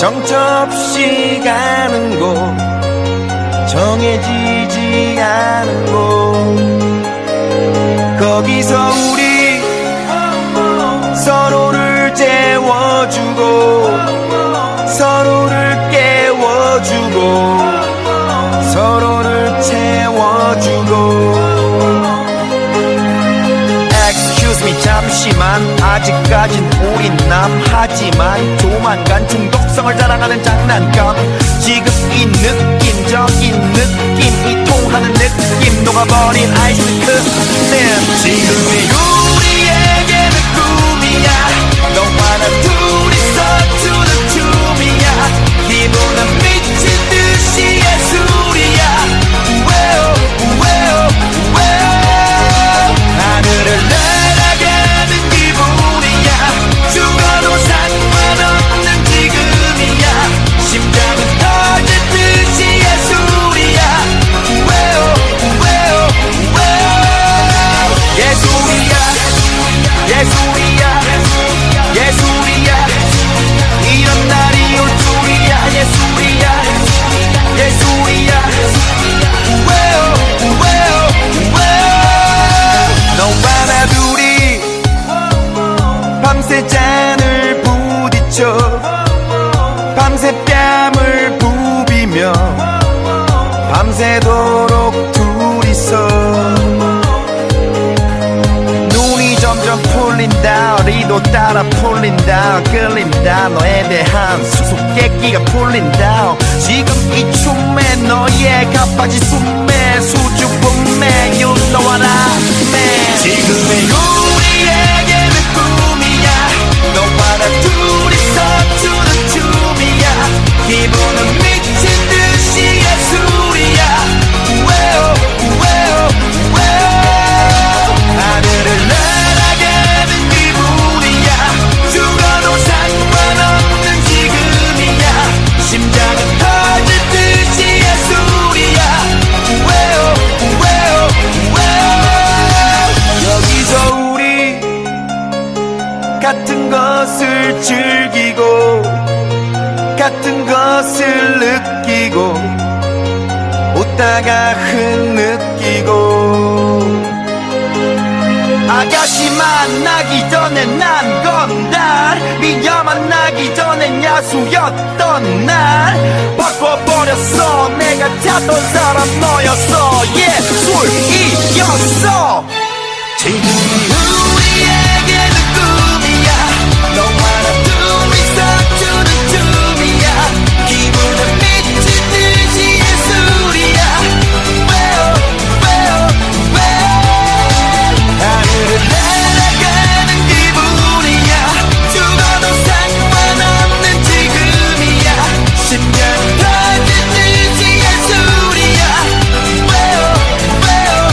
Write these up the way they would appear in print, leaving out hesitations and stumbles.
정처 없이 가는 곳, 정해지지 않은 곳, 거기서 우리 서로를 재워주고 서로를 깨워주고 서로를 채워주고. Excuse me 잠시만, 아직까진 우린 남하지만 조만간 중독성을 자랑하는 장난감. 지금 이 느낌적인 느낌이 통하는 느낌, 녹아버린 아이스크림. 지금이 우리에게는 꿈이야. 너와 나 둘이서 주는 춤이야. 기분은 미친 듯이 예술이야. 우에오 우에오 우에오. 하늘을 날아가는 기분이야. 죽어도 상관없는 지금이야. 심장은 터질 듯이 예술이야. 우에오 우에오 우에오. 예술이야 예술이야 예술이야. 이런 날이 올 줄이야. 예술이야 예술이야. 우에오 우에오 우에오. 너와 나 둘이 밤새 잔을 부딪혀 밤새 뺨을 부비며 밤새도록 둘이서 눈이 점점 풀린다. 어리도 따라 풀린다. 끌린다. 너에 대한 수수께끼가 풀린다. 지금 이 춤에 너의 가빠지 숨에 수줍음에 You know what I mean. 지금의 우리에게는 꿈이야. 너와 나 둘이서 추는 춤이야. 기분은 미친 듯이 예술이야. 우에오 우에오 우에오. 하늘을 날아가는 기분이야. 죽어도 상관없는 지금이야. 심장은 터질 듯이 예술이야. 우에오 우에오 우에오. 여기서 우리 같은 것을 즐기고 같은 것을 느끼고 웃다가 흐느끼고. 아가씨 만나기 전에 난 건달, 미녀 만나기 전엔 야수였던 날 바꿔버렸어. 내가 찾던 사람 너였어. 예술이었어. 지금 우리에게는 꿈이야. 너와 나 둘이서 추는 춤이야. 기분은 미친 듯이 예술이야. 왜요 왜요 왜. 하늘을 날아가는 기분이야. 죽어도 상관없는 지금이야. 심장 터질 듯이 예술이야. 왜요 왜요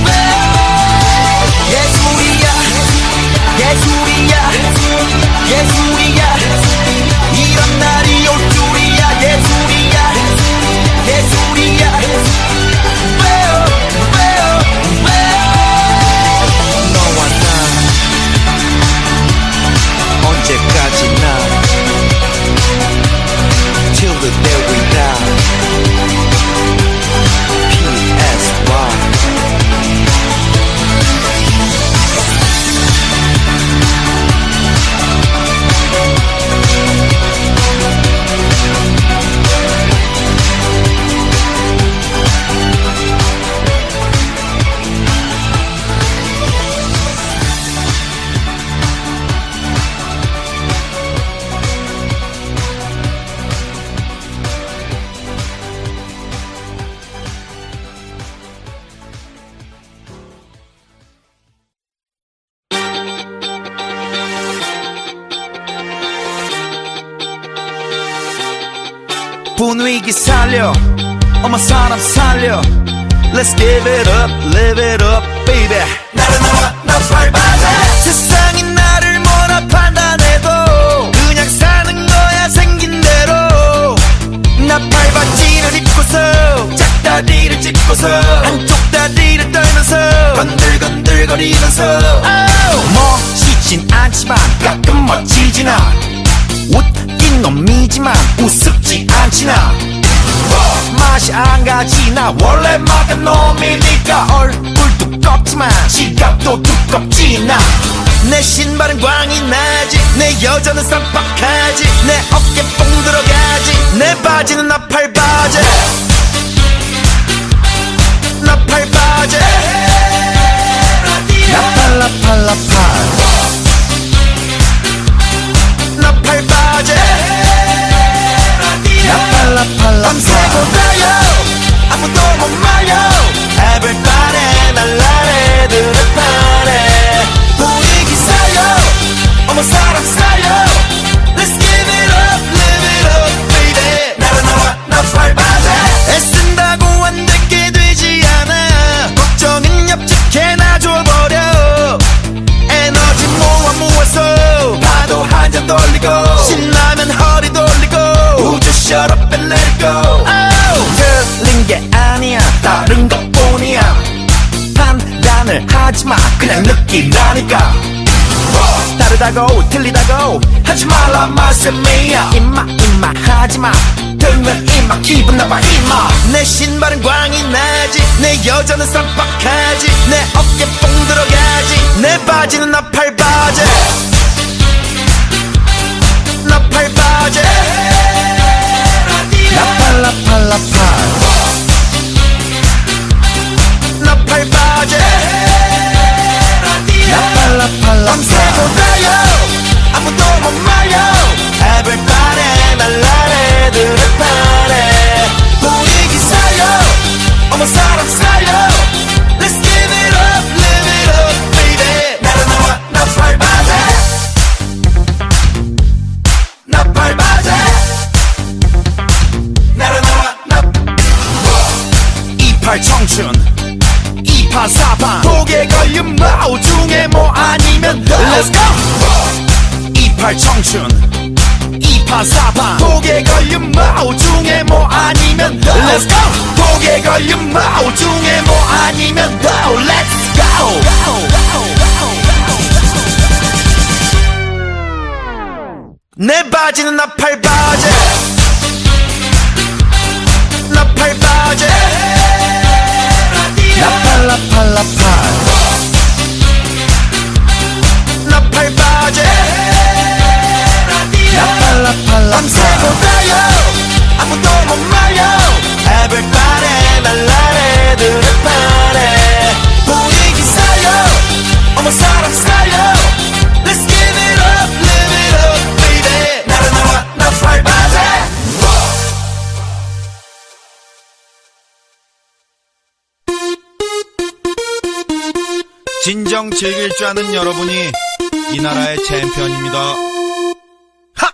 왜. 예술이야 예술이야 예술이야. 이런 날이 올 줄이야. 예술이야 예술이야. 왜요 왜요 왜. 너와 나 언제까지나 Till the day we die. PSY. 분위기 살려, 엄마 사람 살려. Let's give it up, live it up, baby. 나를 나 밟아내. 세상이 나를 뭐라 판단해도 그냥 사는 거야 생긴 대로. 나 밟아지를 입고서 짝다리를 짚고서 한쪽 다리를 떨면서 건들건들거리면서 멋지진 않지만 가끔 멋지진 않아. 웃긴 놈이지만 우습지 않지나 맛이 안 가지나 원래 막은 놈이니까 얼굴 두껍지만 지갑도 두껍지나 내 신발은 광이 나지 내 여자는 쌈박하지 내 어깨 뽕 들어가지 내 바지는 나팔바지 나팔바지 나팔라팔라팔 나팔바지 나팔라팔라팔 밤새고 다요 아무도 못 말려 Everybody 날라래 드르파래 분위기 살려 어머 사람 살려 Let's give it up live it up baby 나라 나팔바지 애쓴다고 안 되게 되지 않아 걱정은 옆집게 놔줘버려 에너지 모아서 파도 한 잔 돌리고 신나면 허리 돌리고 우주 shut up and let it go 틀린 게 아니야 다른 것뿐이야 판단을 하지마 그냥 느끼라니까 다르다고 틀리다고 하지 말라 말씀이야 임마 하지마 들면 임마 기분 나빠 임마 내 신발은 광이 나지 내 여자는 쌈박하지 내 어깨 뽕 들어가지 내 바지는 나팔바지 나팔바지 나팔라팔라팔 나팔바지 나팔라팔라팔 밤새고 다요 아무도 못 말려 Everybody 날라래 드르파래 분위기 살려 어머 사람 살려 Let's give it up live it up baby 나라 나팔바지 나팔바지 나라 이팔 청춘 이판 사판 독에 걸린 마우 중에 뭐 아니면 Let's go 이팔 청춘 이판 사판 독에 걸린 마우 중에 뭐 아니면 Let's go 독에 걸린 마우 중에 뭐 아니면 Let's go 내 바지는 나팔바지 나팔바지 나팔라팔라팔 나팔바지 나팔라팔라팔 밤새고 다요 아무도 못 말려 Everybody 날라래 드르파래 분위기 살려 어머 사람 살려 Let's give it up live it up baby 나라 나팔바지 진정 즐길 줄 아는 여러분이 이 나라의 챔피언입니다. 하!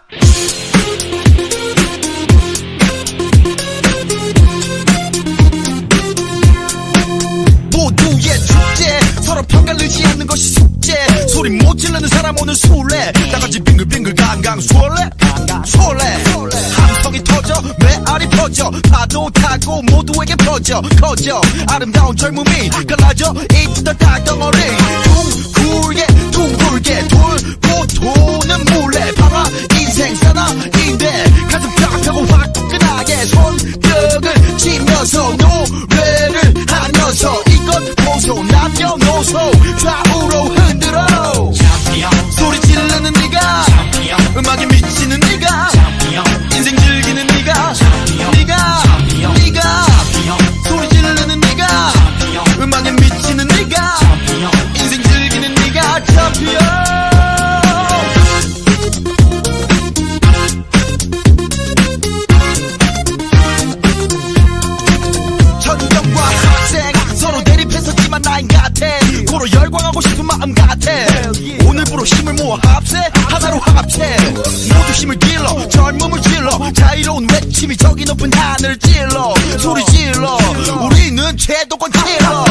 모두의 축제 서로 평가를 지 않는 것이 숙제 소리 못 지르는 사람 오늘 술래 나같이 빙글빙글 강강 술래 함성이 터져 메아리 퍼져 파도 타고 모두에게 퍼져 커져 아름다운 젊음이 갈라져 있던 달덩어리 둥글게 돌고 도는 물레 봐라 인생 사나인데 가슴 팍하고 화끈하게 손뼉을 치면서 노래를 하면서 이것 보소 남녀노소 좌우로 흔들어 소리 지르는 네가 음악에 미치는 네가 인생 즐기는 네가 소리 지르는 네가 음악에 미치는 네가 인생 즐기는 네가 챔피언 천경과 학생 서로 대립했었지만 나인 같아 고로 열광하고 싶은 마음 같아 오늘부로 힘을 모아 합세 하나로 합체 모두 힘을 길러 젊음을 질러 자유로운 외침이 저기 높은 하늘 찔러 소리 질러 우리는 최도권 찔러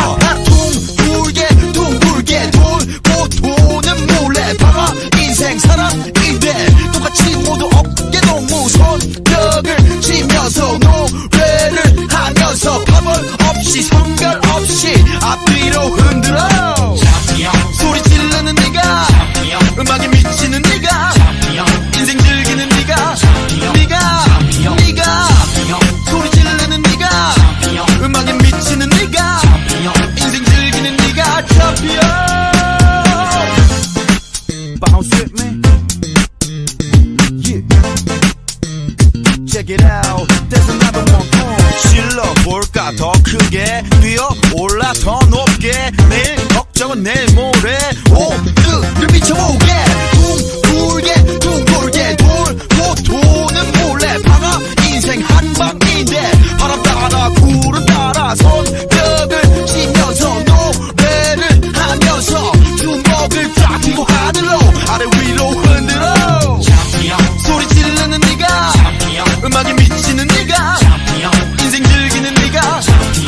둥글게 돌고 도는 물레 봐봐 인생 사랑인데 똑같이 모두 어깨 동무 손뼉을 치면서 노래를 하면서 파벌 없이 성별 없이 앞뒤로 흔들어 소리 지르는 네가 음악에 미치는 네가 인생 즐기는 네가 check it out. There's another one. 질러볼까 더 크게 뛰어올라 더 높게 내일 걱정은 내일 모레 오늘을 미쳐보게 둥글게 둥글게 돌고 도는 몰래 방아 인생 한방인데 바람 따라 구름 따라 손뼉을 치면서 노래를 하면서 주먹을 쫙 쥐고 하늘로 아래 위로 흔들어 소리 지르는 네가 음악에 미치는 네가 인생 즐기는 네가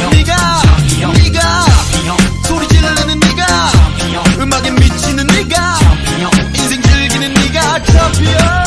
소리 지르는 네가 음악에 미치는 네가 인생 즐기는 네가 챔피언.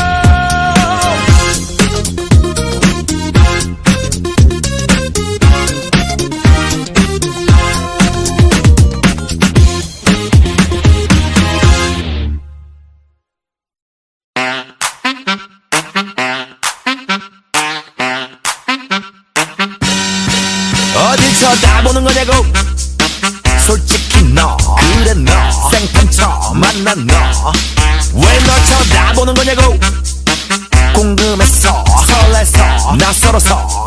어딜 쳐다보는 거냐고 솔직히 너 그래 너 생판 처음 만난 너 왜 널 쳐다보는 거냐고 궁금해서 설레서 낯설어서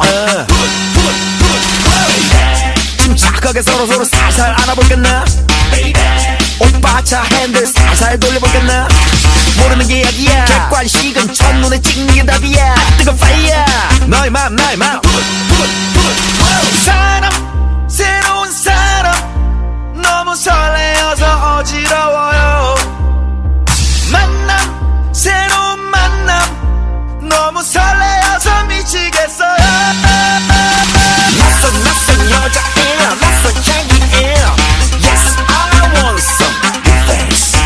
침착하게 서로 살살 안아볼겠나 오빠 차 핸들 살살 돌려볼겠나 모르는 게 약이야 객관식은 첫눈에 찍는 게 답이야 뜨거운 파이어 너의 맘 나의 맘 사람 새로운 사람 너무 설레어서 어지러워요 만남 새로운 만남 너무 설레어서 미치겠어요 낯선 여자애야 낯선 향기애야 Yes I want some new face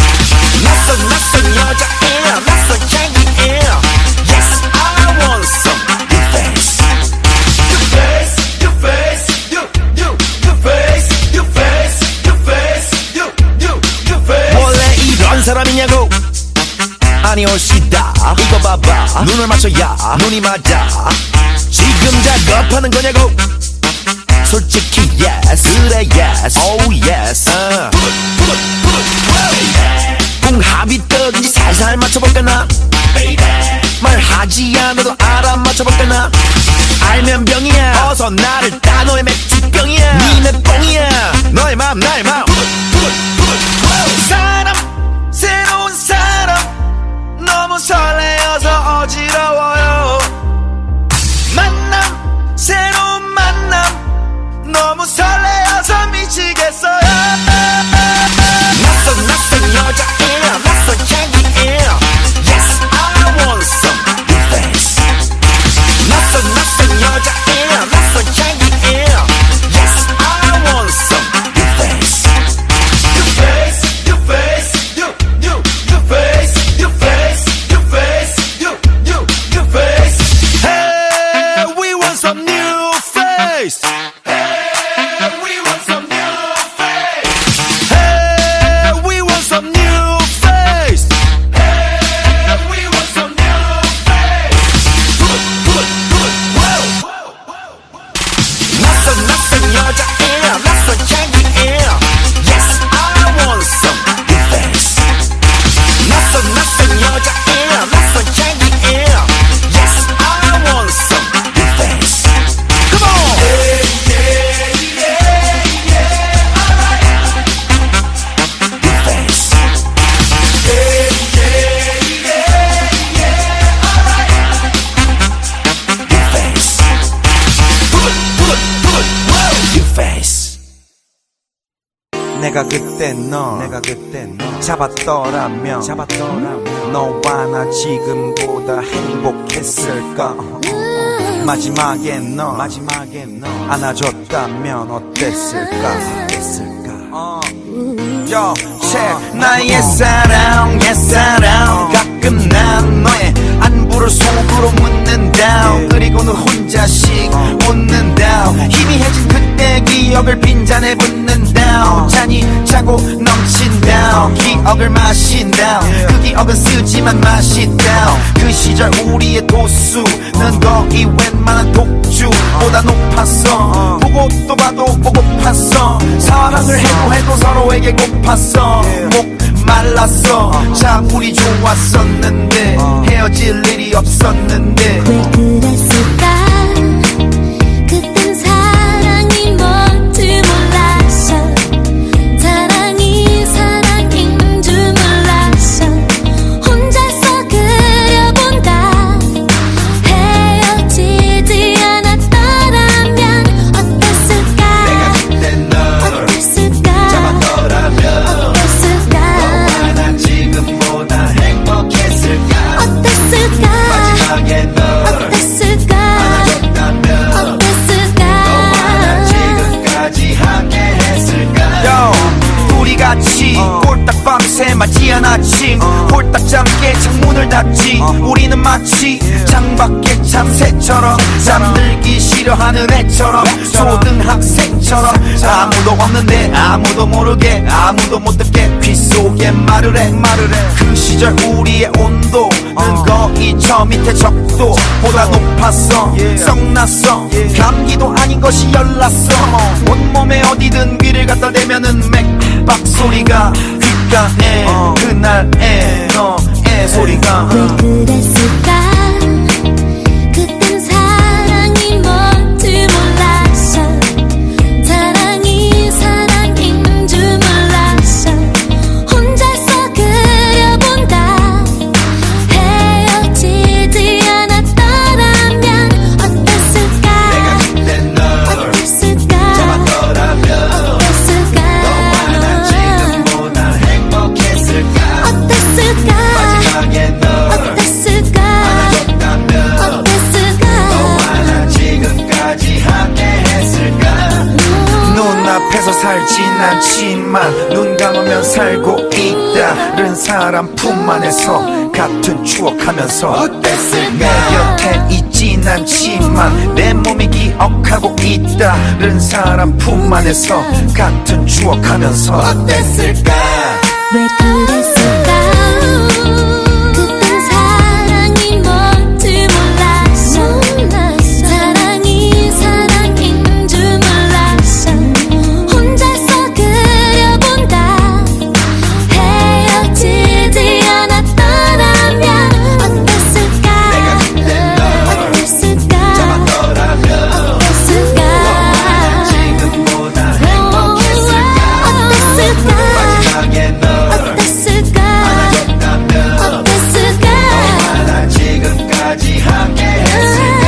낯선 여자애야 낯선 향기애야 Yes I want some new face 원래 이런 사람이냐고 아니 올시다 이거 봐봐 눈을 맞춰야 눈이 맞아 지금 작업하는 거냐고 솔직히 yes 그래 yes oh yes 궁합이 뜨든지 살살 맞춰볼까나 말하지 않아도 알아 맞춰볼까나 알면 병이야 어서 나를 따 너의 맥주병이야 니네 뽕이야 너의 맘 나의 맘 사람 새로운 사람 너무 설레어서 어지러워요 만남 새로운 만남 너무 설레어서 미치겠어요 낯선 여자애야 낯선 향기애야 Yes I want some new face 낯선 여자애야 낯선 향기애야 Yes I want some new face new face Hey we want some new face Hey we want some new face Hey we want some new face Hey we want some new face 낯선 여자애야 낯선 향기애야 Yes I want some new face 낯선 여자애야 낯선 향기애야 Yes I want some new face Come on new face new face 내가 그때 너 잡았더라면 너와 나 지금보다 행복했을까 마지막에 너 안아줬다면 어땠을까 나의 사랑 옛사랑 가끔 난 너의 안부를 속으로 묻는다 그리고는 혼자씩 웃는다 희미해진 그때 기억을 빈잔에 붓는다 잔이 차고 넘친다 기억을 마신다 그 기억은 쓰지만 맛있다 그 시절 우리의 도수는 거의 웬만한 독주보다 높았어 보고 또 봐도 보고팠어 사랑을 해도 서로에게 고팠어 목 말랐어 참 우리 좋았었는데 헤어질 일이 없었는데 우리는 마치 창밖의 참새처럼 잠들기 싫어하는 애처럼 초등학생처럼 아무도 없는데 아무도 모르게 아무도 못 듣게 귀 속에 말을 해 그 시절 우리의 온도는 거의 저 밑에 적도보다 높았어 썩났어 감기도 아닌 것이 열났어 온몸에 어디든 귀를 갖다 대면은 맥박 소리가 귓가에 그날의 너의 소리가 왜 그랬을까 그땐 사랑이 뭔지 몰랐어 사랑이 사랑인 줄 몰랐어 혼자서 그려본다 헤어지지 않았더라면 어땠을까 내가 그때 널 어땠을까 잡았더라면 어땠을까 너와 난 지금보다 행복했을까 어땠을까 마지막에 널 어땠을까 안아줬다면 어땠을까 너와 난 지금까지 함께 했을까 눈앞에서 살진 않지만 눈 감으면 살고 있다른 사람 품 안에서 같은 추억하면서 어땠을까 내 곁에 있진 않지만 내 몸이 기억하고 있다른 사람 품 안에서 같은 추억하면서 어땠을까 왜 그랬을까 그땐 사랑이 뭔지 몰랐어 사랑이 사랑인 줄 몰랐어 혼자서 그려본다 헤어지지 않았더라면 어땠을까 내가 그때 널 어땠을까 잡았더라면 어땠을까 지금보다 행복했을까 어땠을까 마지막에 널 어땠을까 안아줬다면 어땠을까 너와 난 지금까지 함께 했을까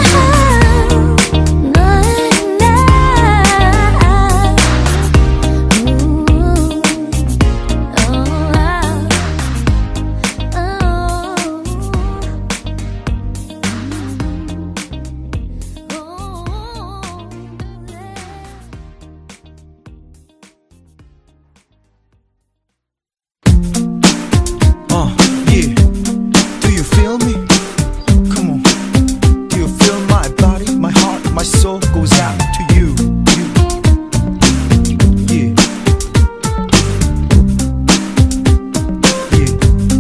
Yeah. Do you feel me? Come on. Do you feel my body, my heart, my soul goes out to you. Yeah. Yeah.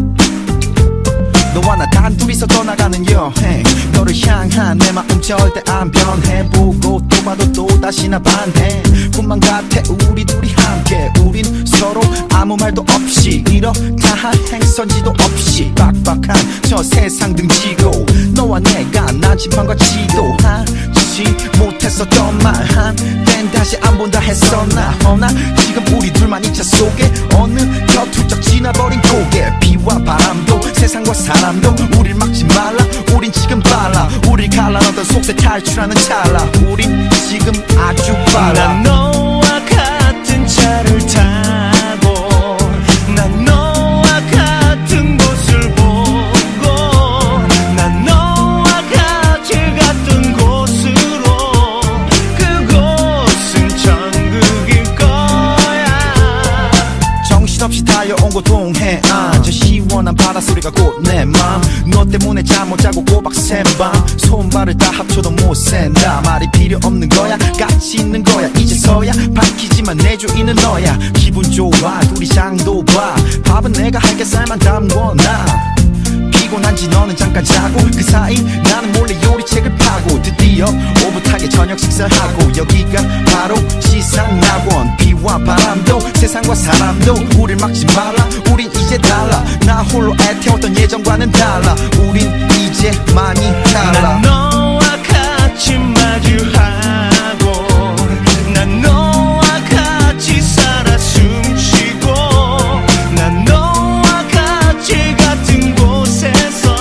너와 나 단둘이서 떠나가는 여행 너를 향한 내 마음 절대 안 변해 보고 또 봐도 또 다시나 반해 꿈만 같아 우리 둘이 함께 우린 서로 아무 말도 없이 이렇다 한 행선지도 없이 빡빡한 저 세상 등지고 너와 내가 나침반과 지도하지 못했었던 말 한땐 다시 안 본다 했었나 허나 지금 우리 둘만 이 차 속에 어느 곁 훌쩍 지나버린 고개 비와 바람도 세상과 사람도 우릴 막지 말라 우린 지금 빨라 우릴 갈라놓던 속세 탈출하는 찰나 우린 지금 아주 빨라 난 너와 같은 차를 타고 난 너와 같은 곳을 보고 난 너와 같이 갔던 곳으로 그곳은 천국일 거야 정신없이 달려온 곳 동해안 저 시원한 바닷소리가 곧 내 맘 너 때문에 잠 못 자고 꼬박 샌밤 손발을 다 합쳐도 못 샌다 말이 필요 없는 거야 같이 있는 거야 이제서야 밝히지만 내 주인은 너야 기분 좋아 둘이 장도 봐 밥은 내가 할게 쌀만 담궈놔 피곤한지 너는 잠깐 자고 그 사이 나는 몰래 요리책을 파고 드디어 오붓하게 저녁 식사하고 여기가 바로 시상낙원 비와 바람도 세상과 사람도 우릴 막지 말라 우린 이제 달라 나 홀로 애태웠던 예전과는 달라 우린 이제 많이 달라 난 너와 같이 마주하고 난 너와 같이 살아 숨쉬고 난 너와 같이 같은 곳에서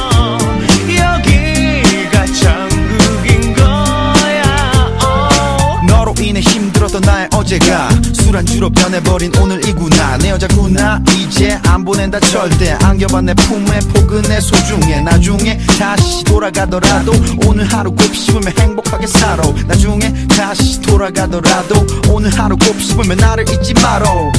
여기가 천국인 거야 너로 인해 힘들었던 나의 어제가 술안주로 변해버린 오늘이구나 내 여자구나 이제 안 보낸다 절대 안겨봐 내 품에 포근해 소중해 나중에 다시 돌아가더라도 오늘 하루 곱씹으면 행복하게 살아 나중에 다시 돌아가더라도 오늘 하루 곱씹으면 나를 잊지 말어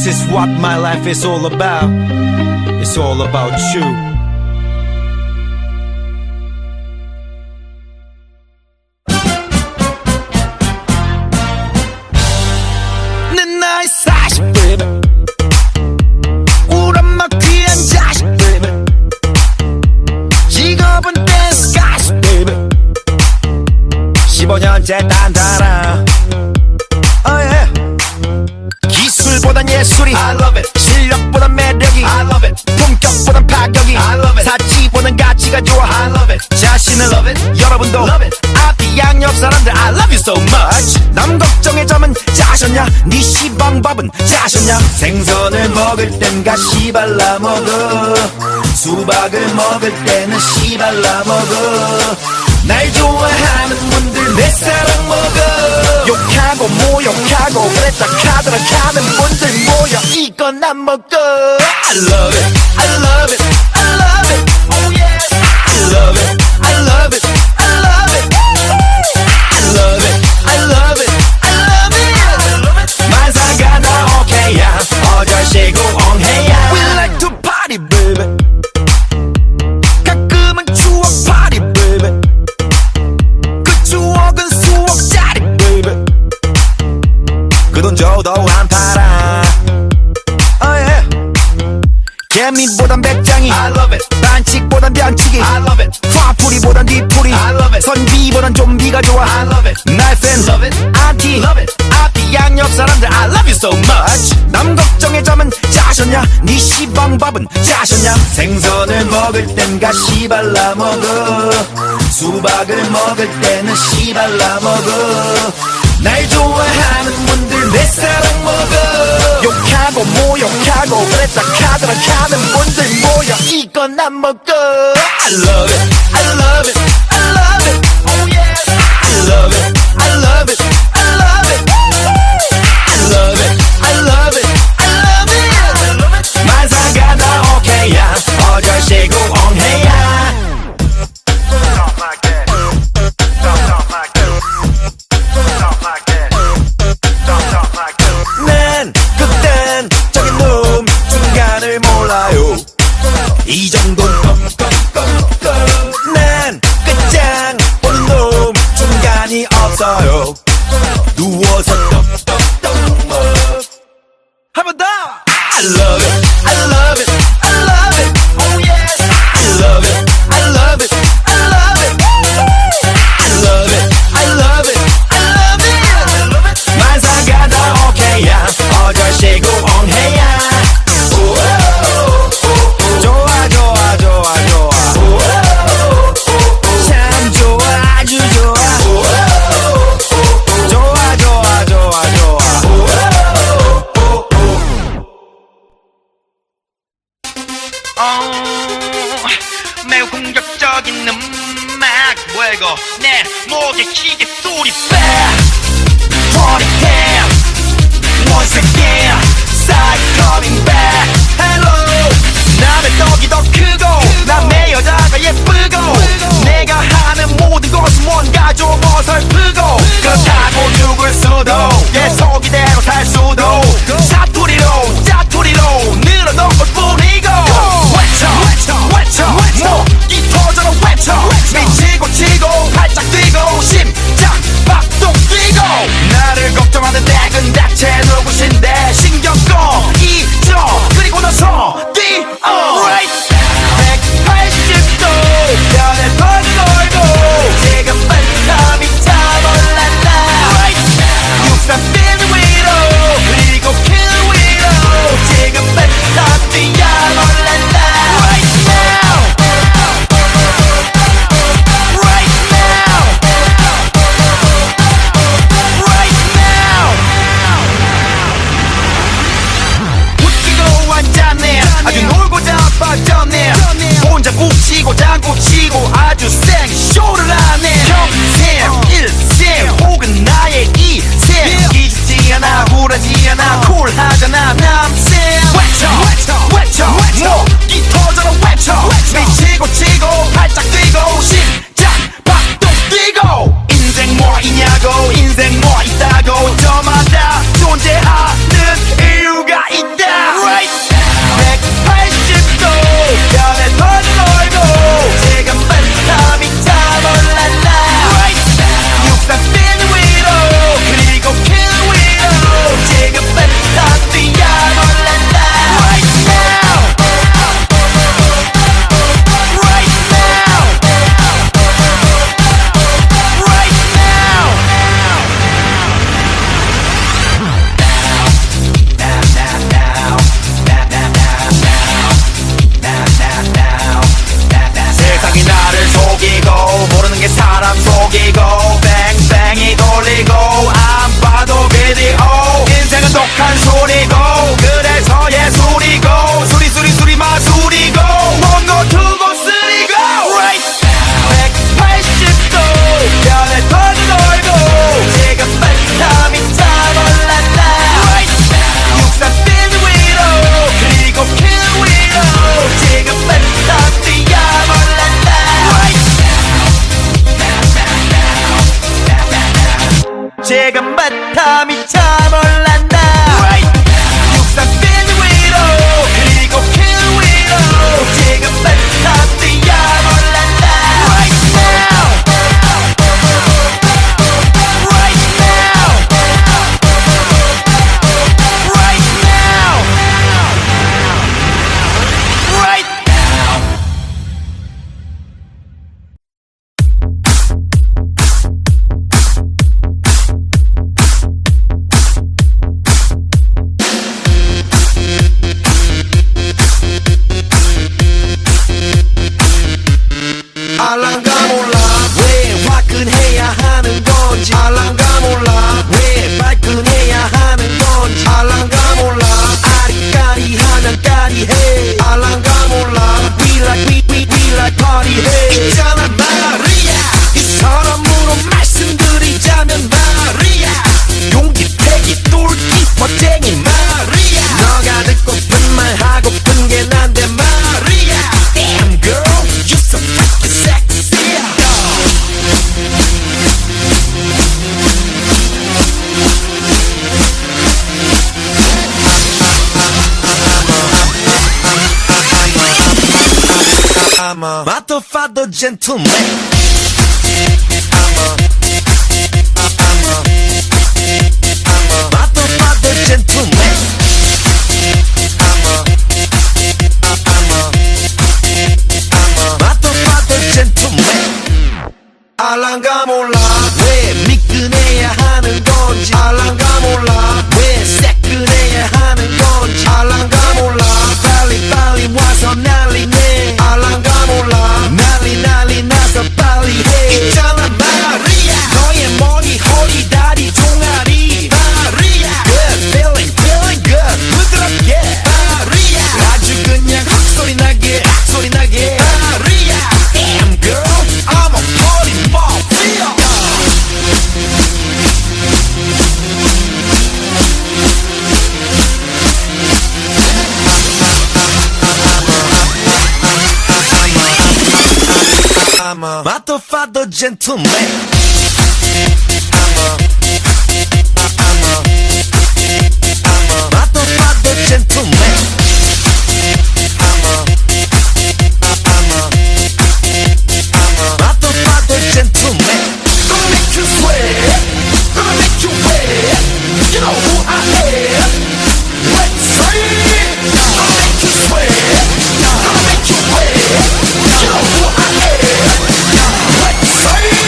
This is what my life is all about. It's all about you. 우리 엄마 귀한 자식 baby. 직업은 댄스 가수 baby. 15년째 단단하 oh yeah. 기술보단 예술이 I love it. 실력보단 매력이 I love it. 품격보단 파격이 I love it. 사치보단 가치가 좋아 I love it. 자신을 love it. 여러분도 love it. 앞뒤 양옆 사람들 I love you so much. 남 걱정의 점은 짜셨냐 네 시방밥은 짜셨냐 생선을 먹을 땐 가시 발라 먹어 수박을 먹을 때는 씨 발라 먹어 날 좋아하는 분들 내 사랑 먹어 욕하고 모욕하고 그랬다 카더라 가는 분들 모여 이건 안 먹어 I love it I love it I love it oh yeah I love it I love it I love it I love it I love it I love it 만사가 다 오케이야 어절시고 엉해야 We like to party baby 가끔은 추억 party baby 그 추억은 수억짜리 baby 그 돈 줘도 안 팔아 oh yeah 개미보단 백장이 I love it 반칙보단 변칙이 I love it 화풀이보단 뒤풀이 I love it 선비보단 좀비가 좋아 I love it 날 팬 love it 안티 love it 앞뒤 양옆 사람들 I love you so much 남 걱정의 점은 짜셨냐 네 시방밥은 짜셨냐 생선을 먹을 땐 가시 발라 먹어 수박을 먹을 때는 씨 발라 먹어 날 좋아하는 분들 내 사랑 먹어 욕하고 모욕하고 그랬다 카더라 가는 분들 모여 이건 안 먹어 I love it I love it I love it oh yeah I love it I love it I love it I love it I love it I love it 만사가 다 오케이야 어절시고 엉해야 난 극단적인 놈 중간을 몰라요 이 정도는 난 끝장 보는 놈 중간이 없어요 누워서 한 번 더 I love it I love it I love it oh yes I love it I love it I love it I love it I love it I love it 만사가 다 오케이야 어절시고 엉해야 좋아 좋아 좋아 좋아 참 좋아 아주 좋아 좋아 좋아 좋아 좋아 매우 공격적인 음악 뭐야 이거 내 목에 기계 소리 back Party down Once again Side coming back Hello 남의 떡이 더 크고 남의 여자가 예쁘고 내가 하는 모든 것은 뭔가 좀 어설프고 그렇다고 죽을 수도 계속 이대로 살 수도 사투리로 짜투리로 늘어놓을 뿐이고 외쳐 목이 터져라 외쳐 미치고 치고 팔짝 뛰고 심장 박동 뛰고 나를 걱정하는 내근닥체 누구신데 신경 꺼 잊어 그리고 나서 뛰어 right 180도 속이고 모르는 게 사람 속이고 뱅뱅이 돌리고 안 봐도 비디오 인생은 독한 소리고 그래서 예술이고 수리 마술이고 원고 두고 쓰리고 right now 180도 별을 터져돌고 지금 뱉함이 참 올랐나 right now 63빌 위로 그리고 길 위로 지금 뱉함 뛰어 올랐나 right now 지금 뱉함이 참 올랐나 right 63빌 위로 그리고 길 위로 지금 뱉함 뛰어 올랐나 right now right now right now right now 알랑가 몰라 왜 화끈해야 하는 건지 알랑가 몰라 왜 발끈해야 하는 건지 알랑가 몰라 아리까리하면 까리해 알랑가 몰라 We like party 해 있잖아 마리아 이 사람으로 말씀드리자면 마리아 용기 패기 똘끼 멋쟁이 마리아 너가 듣고픈 말 하고픈 게 난데 마리아 Damn girl you so fucking sexy I'm a motherfucker gentleman motherfucker gentleman motherfucker gentleman 알랑가 몰라 왜 미끈해야 하는 건지 알랑가 몰라 왜 새끈해야 하는 건지 알랑가 몰라 빨리 와서 난리네 알랑가 몰라 난리 나서 빨리 해 있잖아 마리아 너의 머리 허리 다리 종아리 마리아 Good feeling good 부드럽게 마리아 아주 그냥 헛소리 나게 마리아 Damn girl I'm a party mafia I'm a motherfucker gentleman I'm a motherfucker gentleman I'm a motherfucker gentleman Gonna make you sweat Gonna make you wet You know who I am Let's say it Gonna make you sweat Gonna make you wet You know who I am Let's say it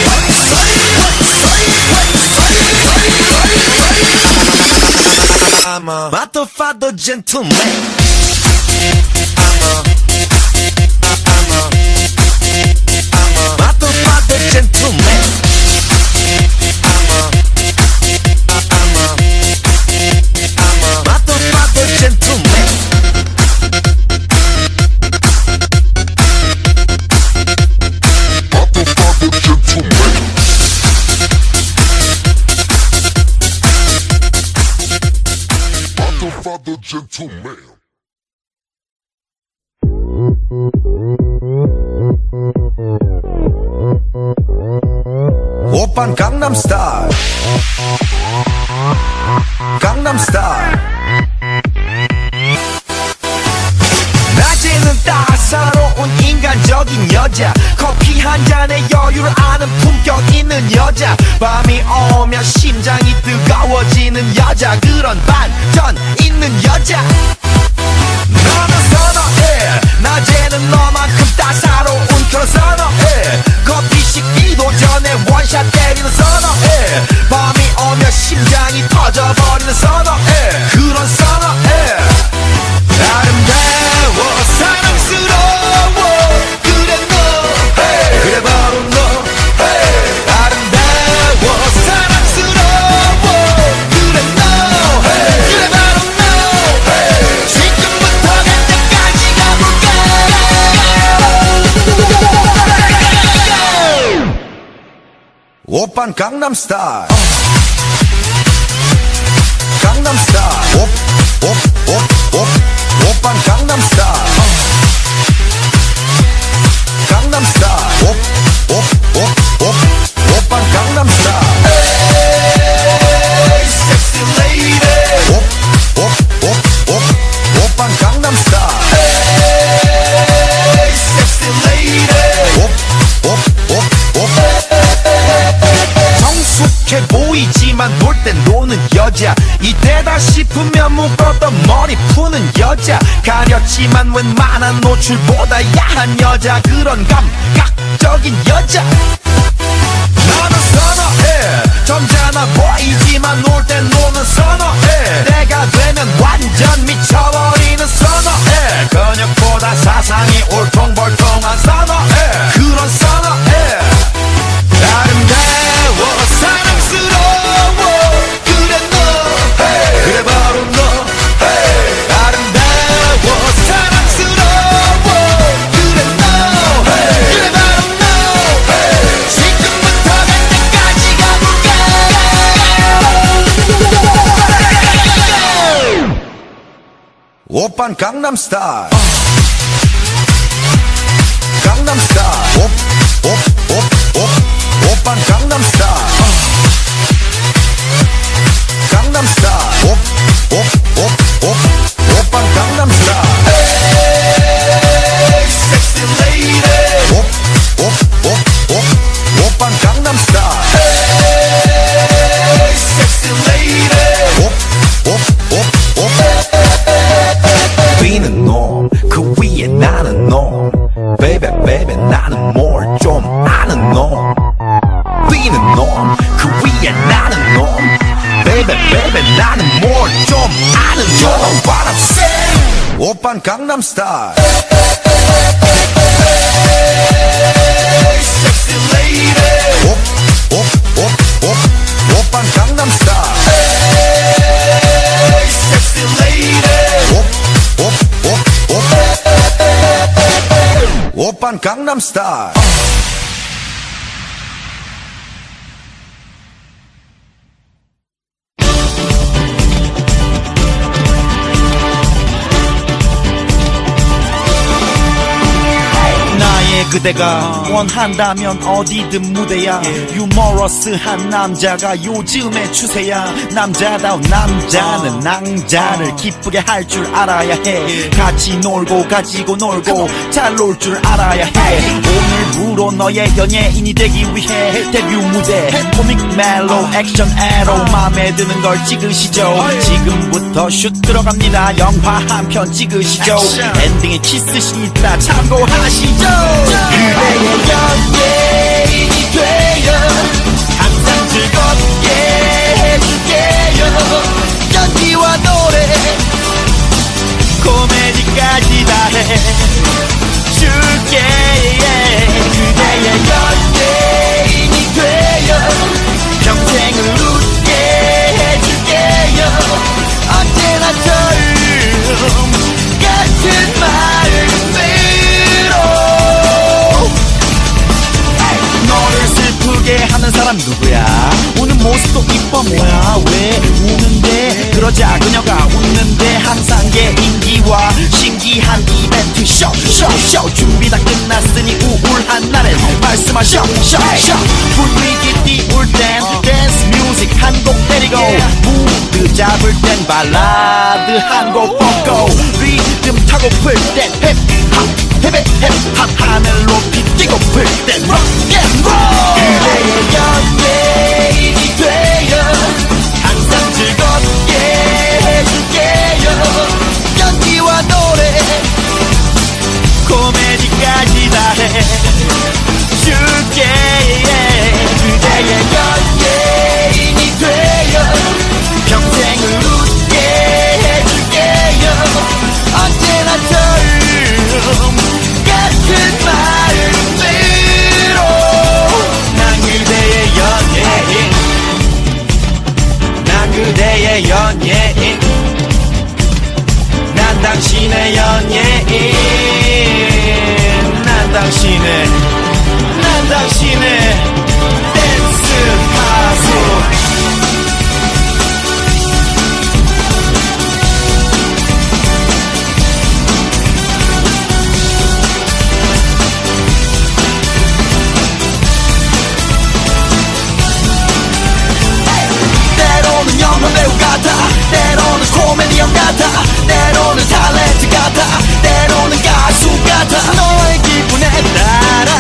I'm a motherfucker gentleman I'm a motherfucker gentleman I'm a motherfucker gentleman motherfucker gentleman motherfucker gentleman 오빤 강남스타일 강남스타일 낮에는 따사로운 인간적인 여자 커피 한 잔에 여유를 아는 품격 있는 여자 밤이 오면 심장이 뜨거워지는 여자 그런 반전 있는 여자 너는 선호해 낮에는 너만큼 따사로운 그런 선호해 커피 식기도 전에 원샷 때리는 선호해 밤이 오면 심장이 터져버리는 선호해 그런 선호해 아름다워 사랑스러워 그래 너 hey. 그래 봐 오빤 강남스타일 강남스타일 오빤 강남스타일 강남스타일 오빤 강남스타일 Hey sexy lady 오빤 강남스타일 Hey sexy lady 정숙해 보이지만 놀 땐 노는 여자 이때다 싶으면 묶었던 머리 푸는 여자 가렸지만 웬만한 노출보다 야한 여자 그런 감각적인 여자 나는 선어해 점잖아 보이지만 놀 땐 노는 선어해 내가 되면 완전 미쳐버리는 선어해 근육보다 사상이 울퉁불퉁한 선어해 그런 선어해 아름다워 사랑스러워 그래 너 hey. 그래 바로 너 hey. 아름다워 사랑스러워 그래 너 hey. 그래 바로 너 hey. 지금부터 갈 때까지 가볼까 오빤 강남스타일 강남스타일 오빤 강남스타일 강남스타일 오빤 강남스타일 Hey sexy lady 오빤 강남스타일 Hey sexy lady 위는 놈 그 위에 나는 놈 Baby baby 나는 뭘 좀 아는 놈 위는 놈 그 위에 나는 놈 Baby baby 나는 뭘 좀 아는 놈 You know what I'm saying 오빤 강남스타일 Hey sexy lady 오빤 강남스타일 Hey sexy lady 오빤 강남스타일 그대가 원한다면 어디든 무대야 유머러스한 남자가 요즘의 추세야 남자다운 남자는 낭자를 기쁘게 할 줄 알아야 해 같이 놀고 가지고 놀고 잘 놀 줄 알아야 해 오늘부로 너의 연예인이 되기 위해 데뷔 무대 코믹 멜로 액션 에로 맘에 드는 걸 찍으시죠 지금부터 슛 들어갑니다 영화 한 편 찍으시죠 엔딩에 키스씬 있다 참고하시죠 그대의 연예인이 되어 항상 즐겁게 해줄게요 연기와 노래 코미디까지 다 해줄게 그대의 연예인이 되어 평생을 웃게 해줄게요 언제나 처음 같은 마음으로 너를 슬프게 하는 사람 누구야 우는 모습도 이뻐 뭐야 왜 우는데 그러자 그녀가 웃는데 항상 개인기와 신기한 이벤트 쇼 준비 다 끝났으니 우울한 날엔 말씀하셔 분위기 띄울 땐 댄스 뮤직 한 곡 때리고 무드 잡을 땐 발라드 한 곡 뻗고 리듬 타고 풀 땐 힙합 하늘 높이 뛰고 풀 땐 록앤롤 그대의 연예인이 되어 항상 즐겁게 해줄게요 연기와 노래 코미디까지 다 해줄게 그대의 연예인이 되어 평생을 웃게 해줄게요 언제나 처음 같은 마음으로 코미디언 같아 때로는 탤런트 같아 때로는 가수 같아 너의 기분에 따라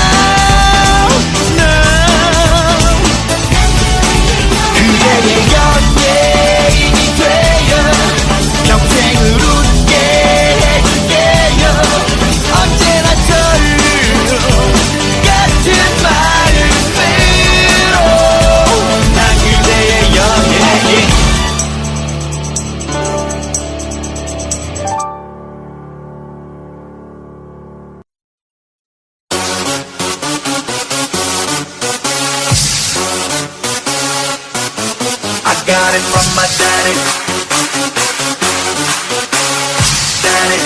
그대의 연예인이 되어 평생을 웃게 해줄게요 언제나 저를 같은 마음으로 난 그대의 연예인 I got it from my daddy. Daddy.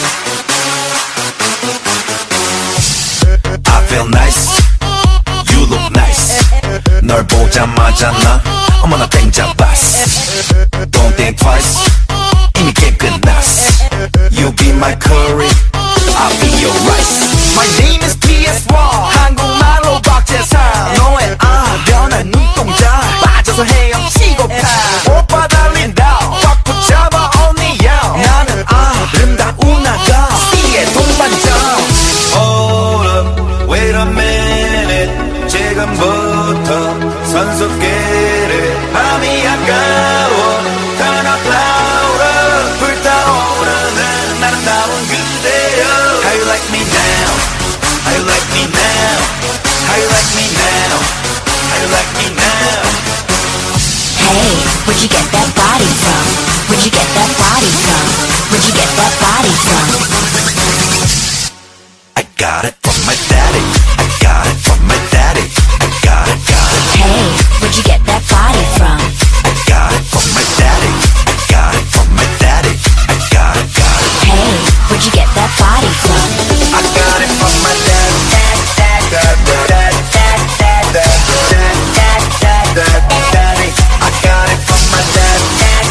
I feel nice. You look nice. 널 보자마자 나 어머나 땡 잡았어. Don't think twice. 이미 게임 끝났어. You be my curry. I'll be your rice. My name is PS1. 한국말로 박재상. 너의 변한 눈동자 빠져서 헤엄치고 가. 오빠 달린다. 꽉 붙잡아 only you. 나는 아름다운 아가. C의 동반자. Hold up, wait a minute. 지금부터 선수끼리 밤이 아까워. Turn up louder. 불타오르는 아름다운 그대여. How you like me now? How you like me now? How you like me now? How you like me now? Hey, where'd you get that body from? Where'd you get that body from? Where'd you get that body from? I got it from my daddy. I got it from my daddy. I got it, got it. Hey, where'd you get that body from? I got it from my daddy. I got it from my daddy. I got it, got it. Hey, where'd you get that body from? I got it from my daddy. Daddy. I got it from my daddy.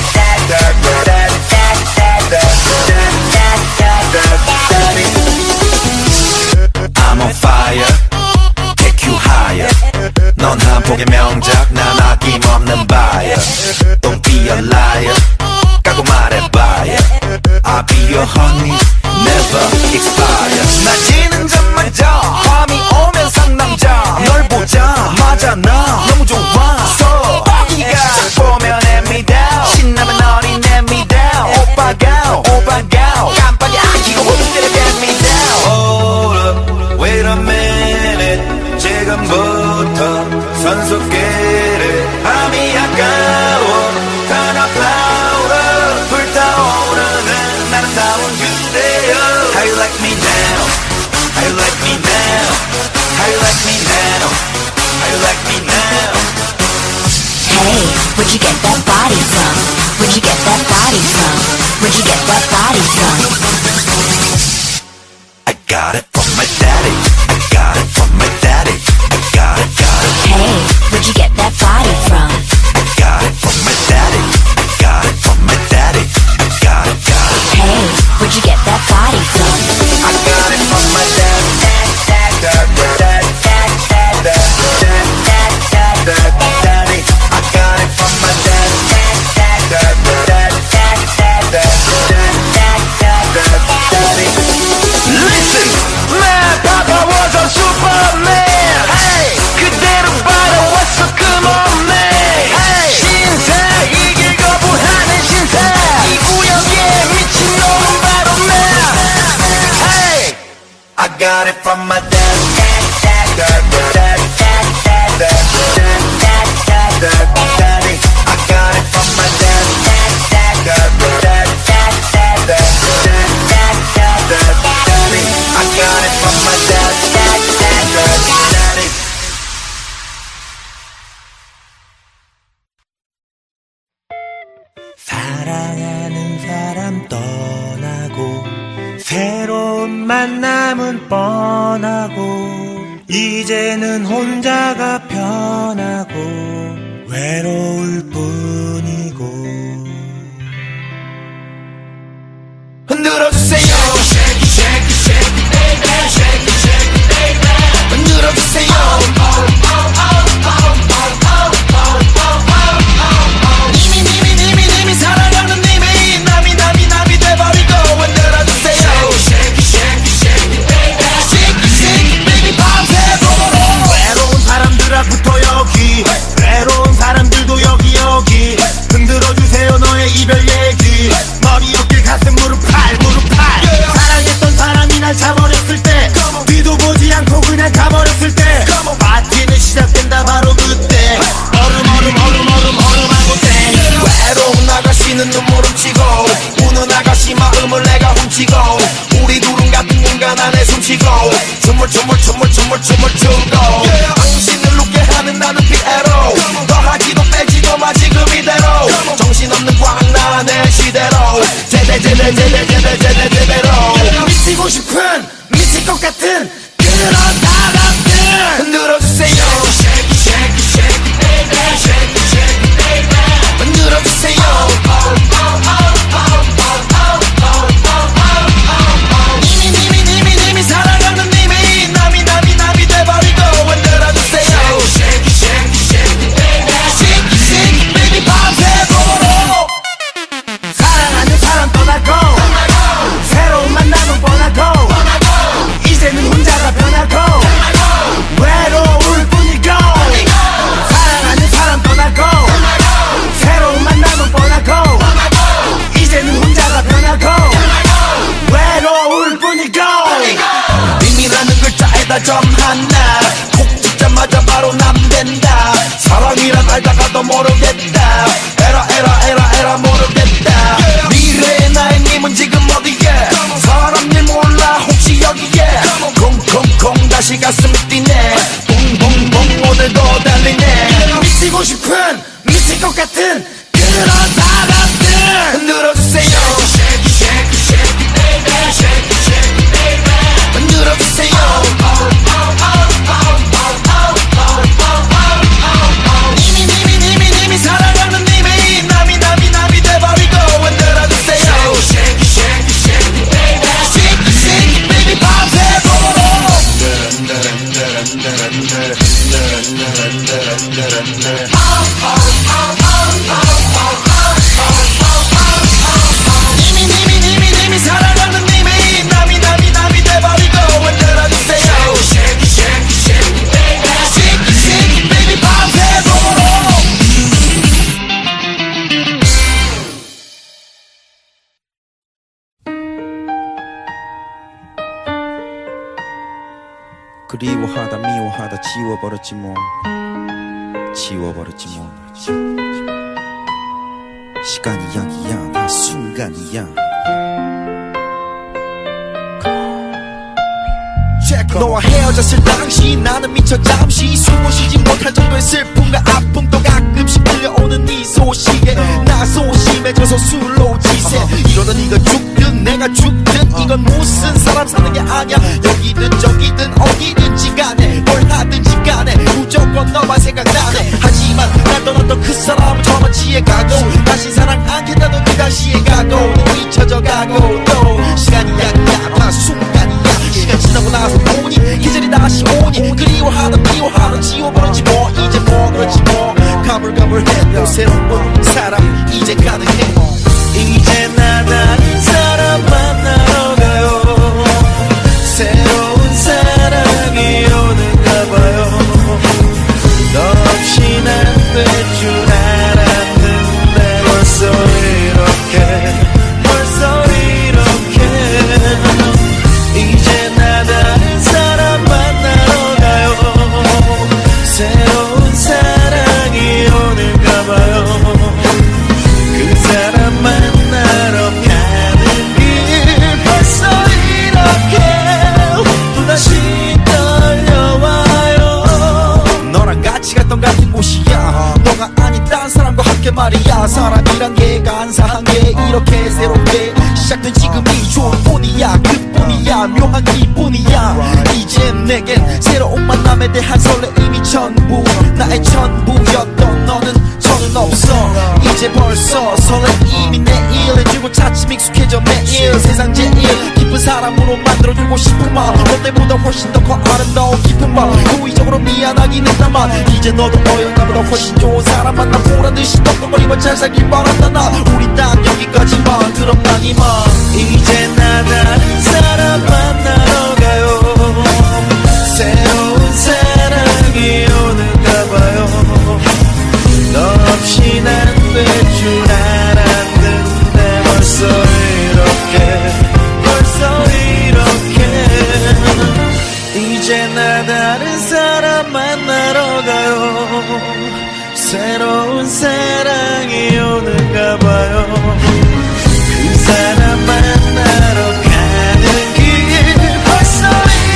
I'm on fire. Take you higher. 넌 한 폭의 명작. 난 아낌없는 buyer. Don't be a liar. 까고 말해봐요. I'll be your honey. Never expire. 낮지는 잠마저 밤이 오면 상남자. 널 보자마자 나 너무 좋아서 뻑이가 보면 hand me down. 신나면 어린 hand me down. 오빠가 깜빡이 안 켜고 훅 때려 get me down. Hold up, wait a minute. 지금부터 선수끼리 밤이 아까워. Turn up louder. 불타오르는 아름다운 그대여. How you like me now? How you like me now? How you like me now? How you like me now? Hey, where'd you get that body from? Where'd you get that body from? Where'd you get that body from? I got it from my daddy. I got it from my daddy. I got it, got it. Hey, where'd you get that body from? I got it from my daddy. I got it from my daddy. I got it, got it. Hey, where'd you get that body from? I got it from my daddy. Daddy. I got it from my daddy. Listen, my papa was a Superman. Hey, 그대로 받아왔어, come on man. Hey, 신사 이길 거부하는 신사. 이 구역에 미친놈은 바로 나. Hey, I got it from my daddy. Daddy, I got it from my daddy. Daddy, I got it from my daddy. 사랑하는 사람 떠나고 새로운 만남은 뻔하고 이제는 혼자가 편하고 외로울 뿐이고 흔들어주세요. 흔들어주세요. 님이 사랑하는 님이 나 제대로 미치고 싶은 미칠 것 같은 그런 사람들 늘어주세요 늘어주세요 님이 사랑하는 님이 남이 돼버리고 늘어주세요 Shake baby 밤새도록 사랑하는 사람 떠나고 새로운 만남은 뻔하고 이제는 혼자가 변하고 외로울 뿐이고 사랑하는 사람 떠나고 새로운 만남은 뻔하고 이제는 혼자가 변하고 외로울 뿐이고 님이라는 글자에다 점 하나 콕 찍자마자 바로 남된다 사랑이란 알다가도 모르겠다 에라 모르겠다 미래의 나의 님은 지금 어디에 사람 일 몰라 혹시 여기에 콩콩콩 다시 가슴이 뛰네 붕붕붕 오늘도 달리네 미치고 싶은 미칠 것 같은 그런 사람들 늘어주세요 늘어주세요 님이 사랑하는 님이 남이 돼버리고 늘어주세요 Shake baby 밤새도록 님이 사랑하는 님이 남이 돼버리고 늘어주세요 Shake baby 밤새도록 그리워하다 미워하다 지워버렸지 뭐 시간이 약이야 다 순간이야 너와 헤어졌을 당시 나는 미처 잠시 숨을 쉬지 못할 정도의 슬픔과 아픔도 가끔씩 들려오는 네 소식에 나 소심해져서 술로 지새 이러다 네가 죽든 내가 죽든 이건 무슨 사람 사는 게 아니야 여기든 저기든 어디든지 간에 뭘 하든지 간에 무조건 너만 생각나네 하지만 날 떠났던 그 사람은 저만치에 가고 다시 사랑 않겠다던 그 다시에 가고 또 잊혀져가고 또 시간이 약이야 다 순간이야 시간 지나고 나서 보니 계절이 다시 오니 그리워하다 미워하다 지워버렸지 뭐 이제 뭐 그렇지 뭐 가물가물해도 새로운 사람 이제 가능해 이제 나 다른 사람 만나러 가요 새로운 사랑이 오는가 봐요 너 없이 난 될 줄 알았는데 벌써 이렇게 이제 나 다른 사람 만나러 가요 새로운 사랑이 오는가 봐요 그 사람 만나러 가는 길 벌써 이렇게 또다시 떨려와요 너랑 같이 갔던 같은 곳이야 너가 아닌 딴 사람과 함께 말이야 사람이란 게 간사한 게 이렇게 새롭게 시작된 지금이 좋을 뿐이야 그뿐이야 묘한 기분이야 이젠 내겐 새로운 만남에 대한 설레임이 전부 나의 전부였던 너는 저는 없어 이제 벌써 설레임이 내일 해주고 차츰 익숙해져 매일 세상 제일 기쁜 사람으로 만들어주고 싶은 마음 너 때보다 훨씬 더 커 아름다운 깊은 맘 고의적으로 미안하긴 했다만 이제 너도 너였나보다 훨씬 좋은 사람 만나보란 듯이 덕덕거리며 잘 살길 바란다 나 우리 딱 여기까지만 그럼 난 이만 이제 나 다른 사람 만나러 가요 새로운 사랑이 오는가 봐요 너 없이 난 될 줄 알았는데 벌써 이렇게 이제 나 다른 사람 만나러 가요 새로운 사랑이 오는가 봐요 그 사람 만나러 가는 길 벌써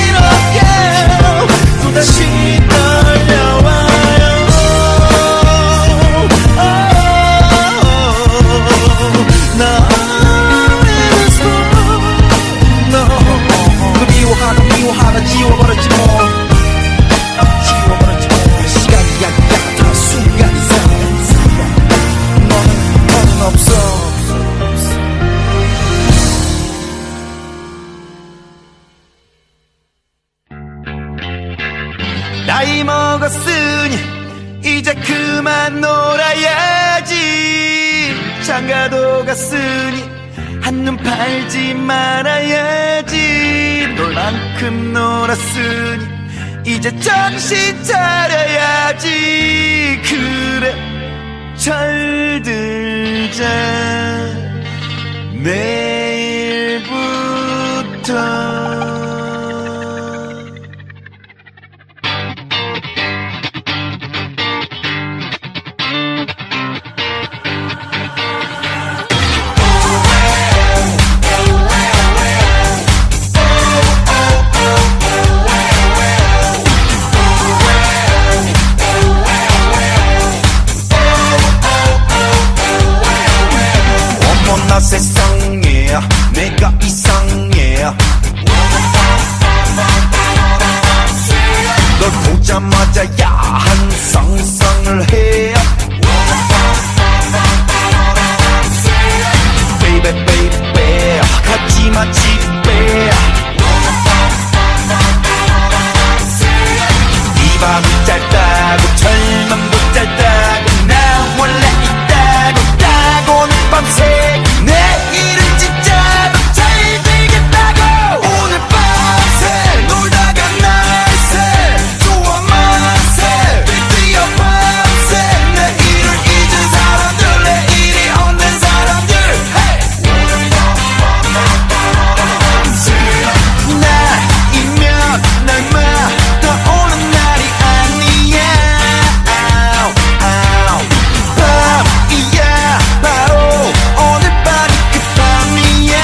이렇게 또다시 떨려와요 너 나이 먹었으니 이제 그만 놀아야지. 장가도 갔으니 한눈 팔지 말아야지. 놀 만큼 놀았으니 이제 정신 차려야지. 그래 철들자 내일부터. 어머나 세상에 내가 이상해. 널 보자마자 야한 상상을 해. Baby baby 가지마 집에. 이 밤이 짧다고 철망도 짧다고 나 원래 있다고 따고는 밤새 내일은 진짜로 잘 되겠다고. 오늘 밤새 놀다가 날새 좋아 만세 뛰어 밤새 내일을 잊은 사람들 내일이 없는 사람들. 나이면 날마다 오는 날이 아니야. 밤이야 바로 오늘 밤이 그 밤이야.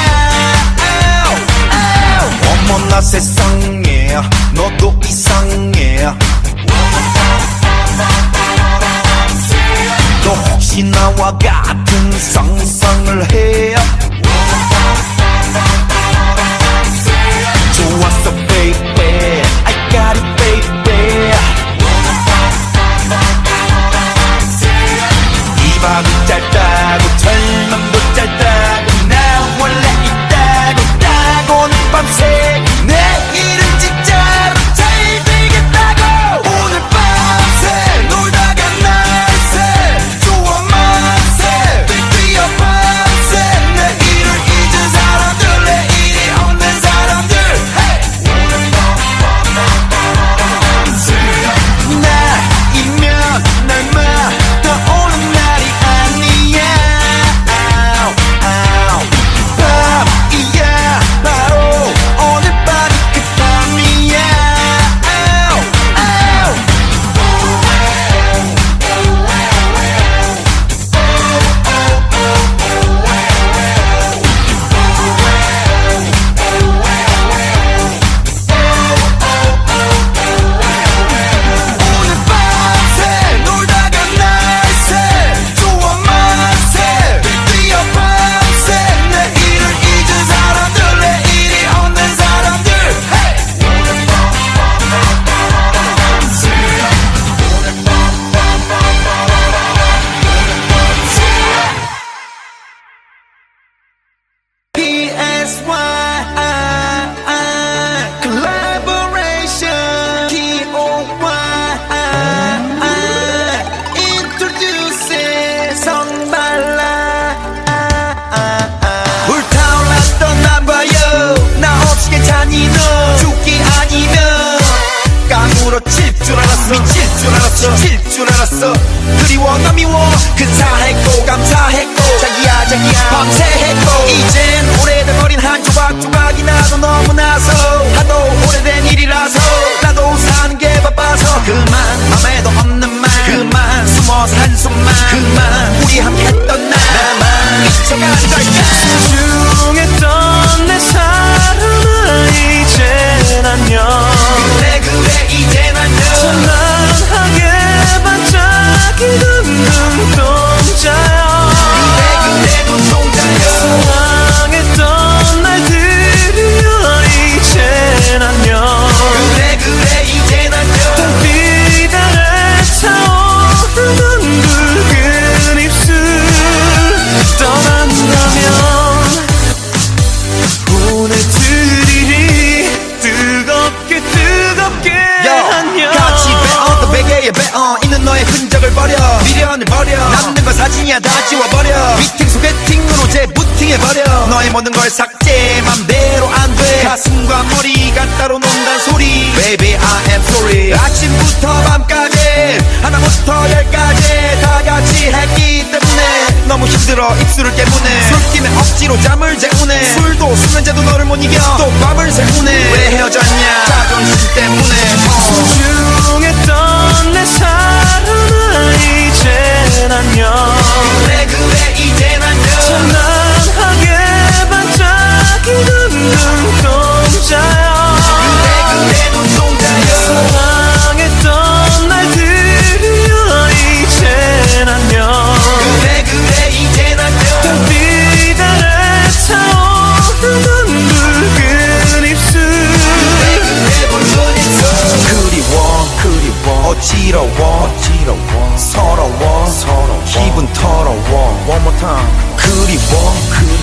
어머나 세상에 너도 이상해. 너 혹시 나와 같은 상상을 해? 좋았어 baby I got it baby. 이 밤이 짧다고 절망도 짧다고 나 원래 있다고 따고는 밤새 내일은 진짜로 잘 되겠다고. 오늘 밤새 놀다가 날새 좋아 만세 뛰어 밤새 내일을 잊은 사람들 내일이 없는 사람들. 나이면 날마다 오는 날이 아니야. 밤이야 바로 오늘 밤이 그 밤이야. 오늘 밤새 놀다가 날새 좋아 만세 뛰어 밤새 내일을 잊은 사람들 내일이 없는 사람들. PSY collaboration TOY introduce 선발라. 불타올랐던 남과여 나 없이 괜찮니 너. 죽기 아니면 깡으로 칠 줄 알았어. 미칠 줄 알았어. 칠 줄 알았어. 그리워 나 미워 근사했고 감사했고 자기야 자기야 밤새했고 이젠 오래돼버린 한 조각조각이 나도 너무나서 하도 오래된 일이라서 나도 사는 게 바빠서 그만 맘에도 없는 말 그만 숨어서 한숨만 그만 우리 함께 했던 날 나만 미쳐가는 걸까. 소중했던 내 사랑아 이젠 안녕. 그래 그래 이젠 안녕. 찬란하게 반짝이는 눈동자여. 그래 그래 눈동자여. 사랑했던 날들이여 이젠 안녕. 그래 그래 이젠 안녕. 달빛 버려 남는 건 사진이야 다 지워버려 미팅 소개팅으로 재부팅해버려 너의 모든 걸 삭제 맘대로 안돼 가슴과 머리가 따로 논단 소리 Baby I am sorry 아침부터 밤까지 하나부터 열까지 다 같이 했기 때문에 너무 힘들어 입술을 깨무네 술김에 억지로 잠을 재우네 술도 수면제도 너를 못 이겨 또 밤을 새우네 왜 헤어졌냐 자존심 때문에 소중했던 내 사랑아 이젠 안녕 그래 이젠 안녕 찬란하게 반짝이는 눈동자야 그래 눈동자여 사랑했던 날들이여 이젠 안녕 그래 이젠 안녕 달빛 아래 타오르는 붉은 입술 그래 붉은 입술 그리워 어지러워 서러워 기분 더러워 One more time 그리워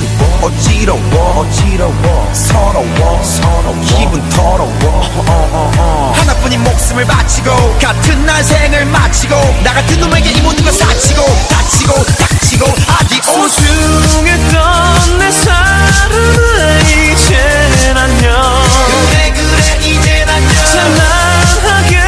어지러워 서러워 기분 더러워 하나뿐인 목숨을 바치고 같은 날 생을 마치고 나 같은 놈에게 이 모든 걸 사치고 닥치고 아디오스 소중했던 내 사랑아 이젠 안녕 그래 이젠 안녕 찬란하게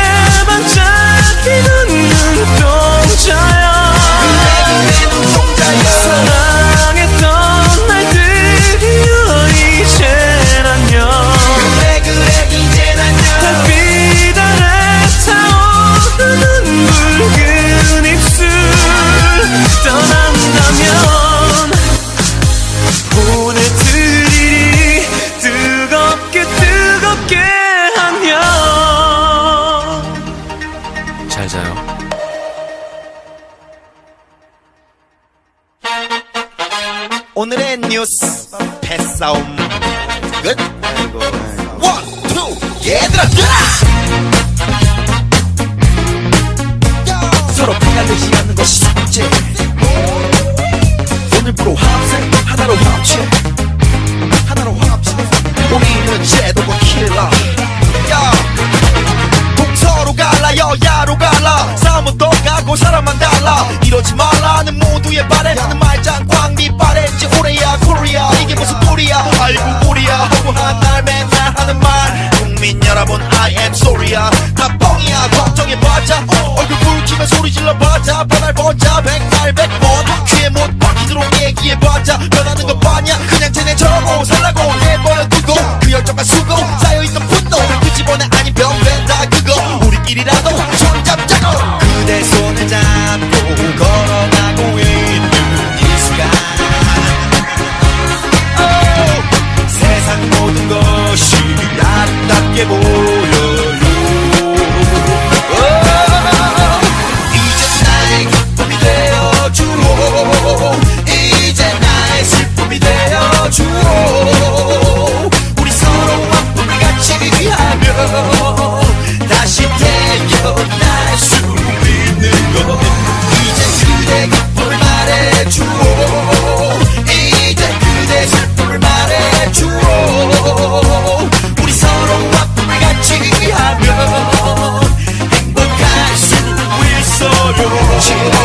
반짝이는 눈동자야 그래 눈동자여 사랑했던 날들이여 이젠 안녕 그래 이젠 안녕 달빛 아래 타오르는 붉은 입술 떠난다면 보내드리리 뜨겁게 안녕 잘 자요 오늘의 뉴스 패싸움 끝 원, 투 얘들아 서로 피날리지 않는 것이 숙제 오늘부로 합세 하나로 합체 우리는 제도가 킬러 동서로 갈라 여야로 갈라 싸움은 똑같고 사람만 달라 이러지 말라는 모두의 바래 나는 말짱 광기 바랬지 오래야 코리아 이게 무슨 꼴이야 알고 보리야 허무한 날 맨날 하는 말 국민 여러분 I am sorry야 다 뻥이야 걱정해봤자 얼굴 붉히면 소리 질러봤자 변할 번자 백날 백번 귀에 못 박히도록 얘기해봤자 변하는 건 뻔이야 그냥 쟤네처럼 살라고 내버려두고 그 열정과 수고 쌓여있던 분노 끄집어내 아니 변된다 그거 우리끼리라도 손잡자고 그대 손을 잡고 걸어가고 있는 이 순간 세상 모든 것이 아름답게 보여요 이제 나의 기쁨이 되어주오 이제 나의 슬픔이 되어주오 우리 서로 아픔을 같이 하며 다시 태어날 수 있는 것 이제 그대 기쁨을 말해주오 이제 그대 슬픔을 말해주오 우리 서로 아픔을 같이 하며 행복할 수 있어요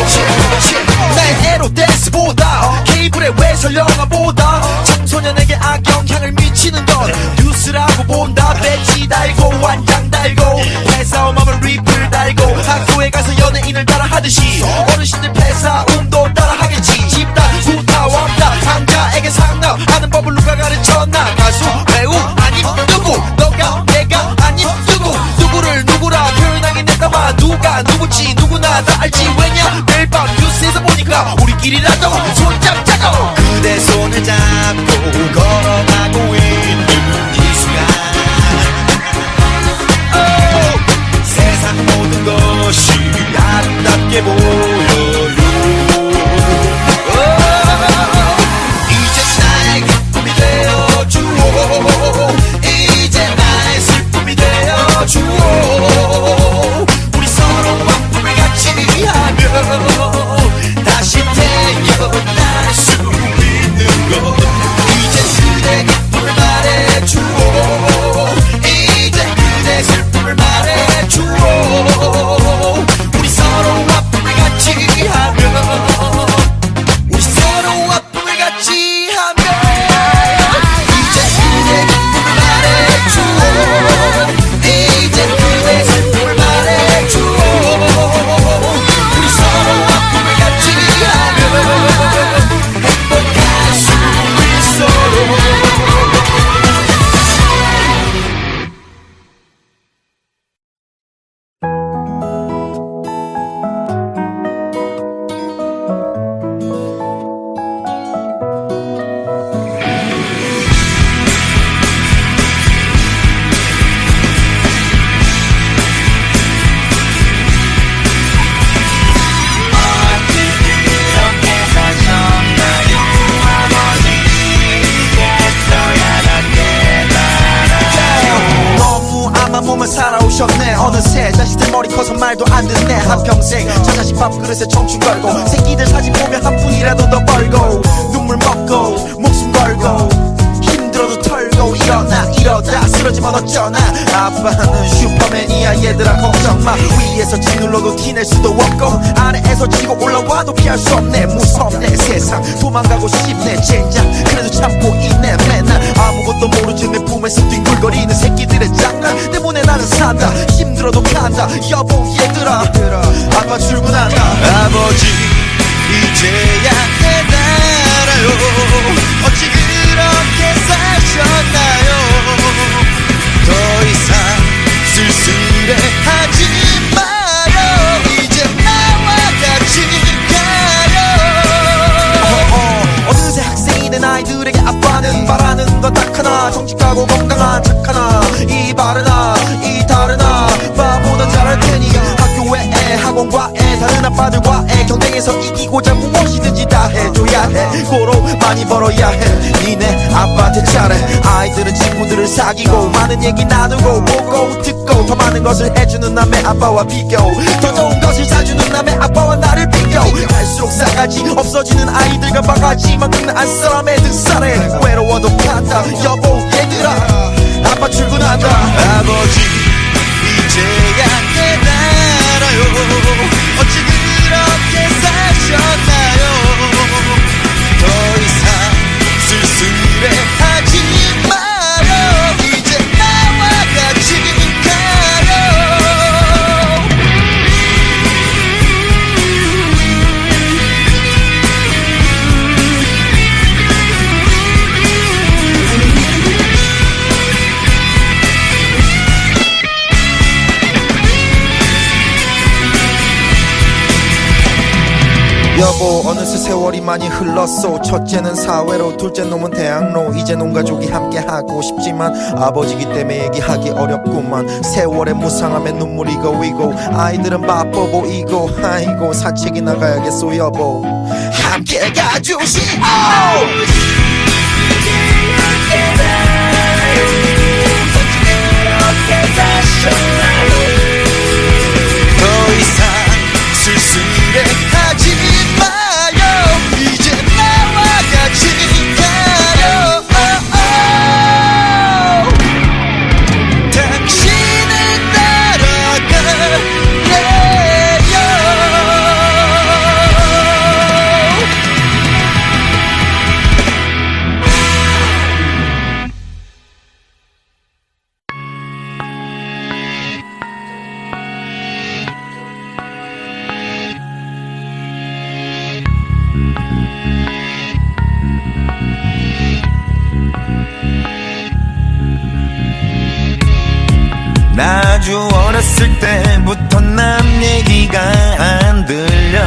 내 에로 댄스보다 케이블의 외설 영화보다 청소년에게 악영향을 미치는 건 뉴스라고 본다 배지 달고 완장 달고 회사 엄마는 리플 달고 학교에 가서 연예인을 따라 하듯이 어르신들 폐사운도 따라 하겠지 집단 후타 왕따 상자에게 상나 하는 법을 누가 가르쳤나 가수 배우 아님 누구 너가 내가 아님 누구를 누구라 표현하긴 했다마 누가 누구지 누구나 다 알지 왜냐 매일 밤 뉴스에서 보니까 우리끼리라도 손잡자고 그대 손을 잡고 걸어가고 있는 이 순간 세상 모든 것이 아름답게 보여요 이제 나의 기쁨이 되어주오 이제 나의 슬픔이 되어주오 우리 서로 아픔을 같이 하며 다시 태어날 수 있는 것 이제 말도 안 듣네 한평생 저 자식 밥그릇에 청춘 걸고 새끼들 사진 보면 한 푼이라도 더 벌고 눈물 먹고 목숨 걸고 힘들어도 털고 일어나 이러다 쓰러지면 어쩌나 아빠는 슈퍼맨이야 얘들아 걱정마 위에서 짓눌러도 티낼 수도 없고 아래에서 지고 올라와도 피할 수 없네 무섭네 세상 도망가고 싶네 젠장 그래도 참고 있네 맨날 아무것도 모르지 내 품에서 뒹굴거리는 새끼들의 장난 때문에 나는 산다 힘들어도 간다 여보 얘들아 아빠 출근한다 아버지 이제야 깨달아요 어찌 그렇게 사셨나요 더 이상 쓸쓸해하지 마요 이제 나와 같이 가요 어느새 학생이 된 아이들에게 아빠는 바라는 건 딱 하나 정직하고 건강한 착 하나 이 바르나 이 다르나 바보는 잘할 테니 학교 외에 학원 과에 다른 아빠들과의 경쟁에서 이기고자 무엇이든지 다 해줘야 해 고로 많이 벌어야 해 니네 아빠한테 잘해 아이들은 친구들을 사귀고 많은 얘기 나누고 보고 듣고 더 많은 것을 해주는 남의 아빠와 비교 더 좋은 것을 사주는 남의 아빠와 나를 비교 갈수록 싸가지 없어지는 아이들과 바가지만큼 안 사람의 등살에 외로워도 간다 여보 얘들아 아빠 출근한다 아버지 이제야 깨달아요 어찌 그렇게 사셨나요 더 이상 쓸쓸해하지 마요 이제 나와 같이 가요 여보 어느새 세월이 많이 흘렀어 첫째는 사회로 둘째 놈은 대학로 이제 온 가족이 함께하고 싶지만 아버지기 때문에 얘기하기 어렵구만 세월의 무상함에 눈물이 고이고 아이들은 바빠 보이고 아이고 사책이 나가야겠소 여보 함께 가주시오 더 이상 쓸쓸해하지 마요 이제 나와 같이 가요 당신을 따라갈래요 나 아주 어렸을 때부터 남 얘기가 안 들려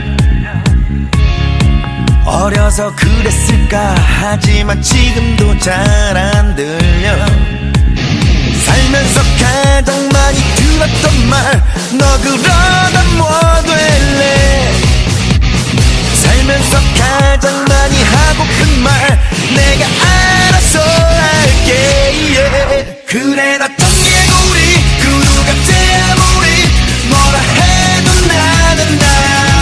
어려서 그랬을까 하지만 지금도 잘 안 들려 살면서 가장 많이 들었던 말 너 그러다 뭐 될래 살면서 가장 많이 하고픈 말 내가 알아서 할게 yeah. 그래 나 청개구리 그 누가 아무리 뭐라 해도 나는 나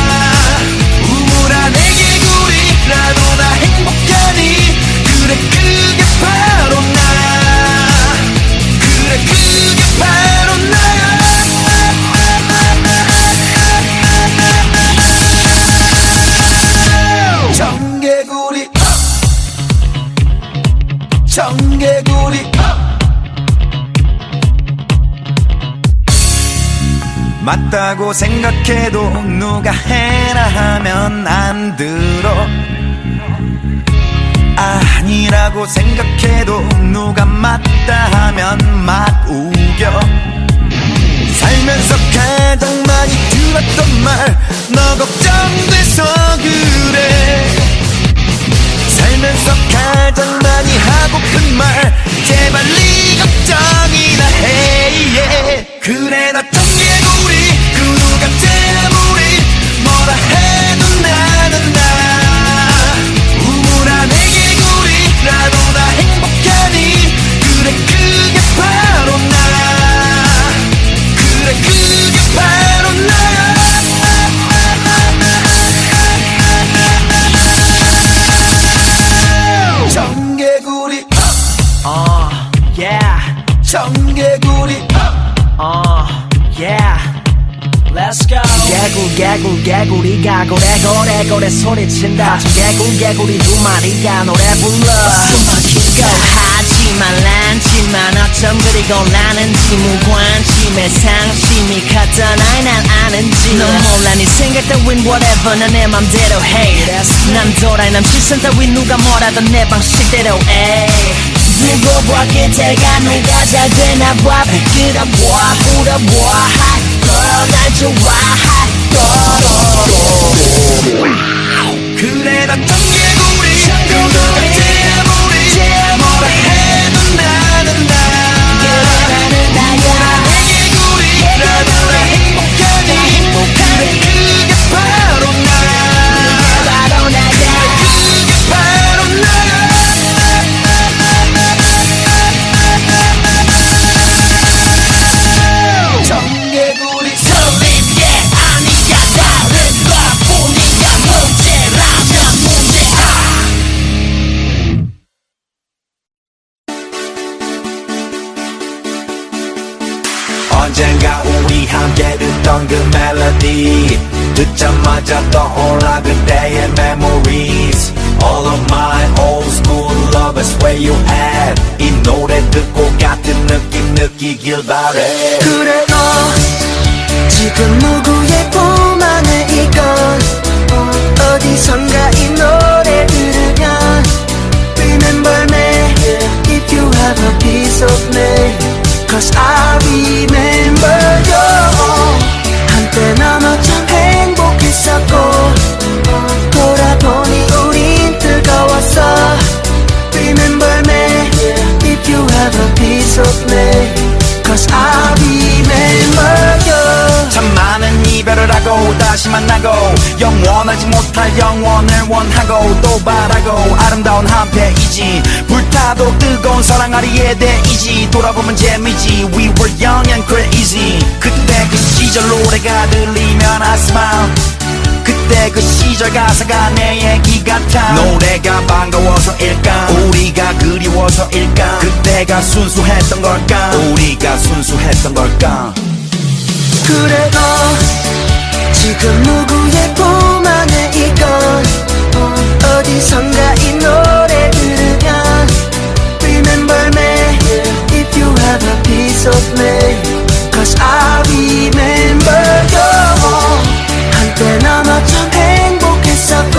우물안 애개구리라도 나 행복하니 그래 그게 바로 나 그래 그게 바로 나야 청개구리 청개구리 맞다고 생각해도 누가 해라 하면 안 들어 아니라고 생각해도 누가 맞다 하면 막 우겨 살면서 가장 많이 들었던 말 너 걱정돼서 그래 살면서 가장 많이 하고픈 말 제발 네 걱정이나 해 yeah. 그래 나 청개구리 그 누가 아무리 뭐라 해도 나는 나 우물안 애개구리라도 나 행복하니 그래 그게 바로 나 그래 그게 바로 Let's go. 개구리가 고래고래 소리친다. 저 개구리 두 마리가 노래 불러. 하지만 란지만 어쩜 그리 곤란한지 무관심에 상심이 컸던 아이 난 아는지. 넌 몰라 네 생각 따윈 whatever 난 내 맘대로 해. 난 도라이 남 시선 따윈 누가 뭐라던 내 방식대로 해. 누구 봐 그때가 누가 잘 되나 봐. 끌어봐 불어봐 hot girl 날 좋아 hot girl. 그래 난 청개구리 뭐라 해도 나는 나 나의 개구리라더라 행복하니 그게 바로 나 그게 바로 나 청개구리 설립게 아니야 다른 것뿐이야 문제라면 문제야. 언젠가 우리 함께 듣던 그 멜로디 듣자마자 떠올라 그때의 memories. All of my old school lovers where you at. 이 노래 듣고 같은 느낌 느끼길 바래. 그래 너 지금 누구의 품 안에 있건 어디선가 이 노래 들으면 Remember me if you have a piece of me Cause I remember you. 한때 너무 참 행복했었고 돌아보니 우린 뜨거웠어. Remember me if you have a piece of me Cause I remember you. 참 많은 이별을 하고 다시 만나고 영원하지 못할 영원을 원하고 또 바라고 아름다운 한패이지. 불타도 뜨거운 사랑아리에 대이지. 돌아보면 재미지. We were young and crazy. 그때 그 시절 노래가 들리면 I smile. 그때 그 시절 가사가 내 얘기 같아. 노래가 반가워서일까 우리가 그리워서일까 그때가 순수했던 걸까 우리가 순수했던 걸까. 그래 너 지금 누구의 품 안에 있건 어디선가 이 노래 들으면 Remember me if you have a piece of me Cause I remember you. 한때 너무 참 행복했었고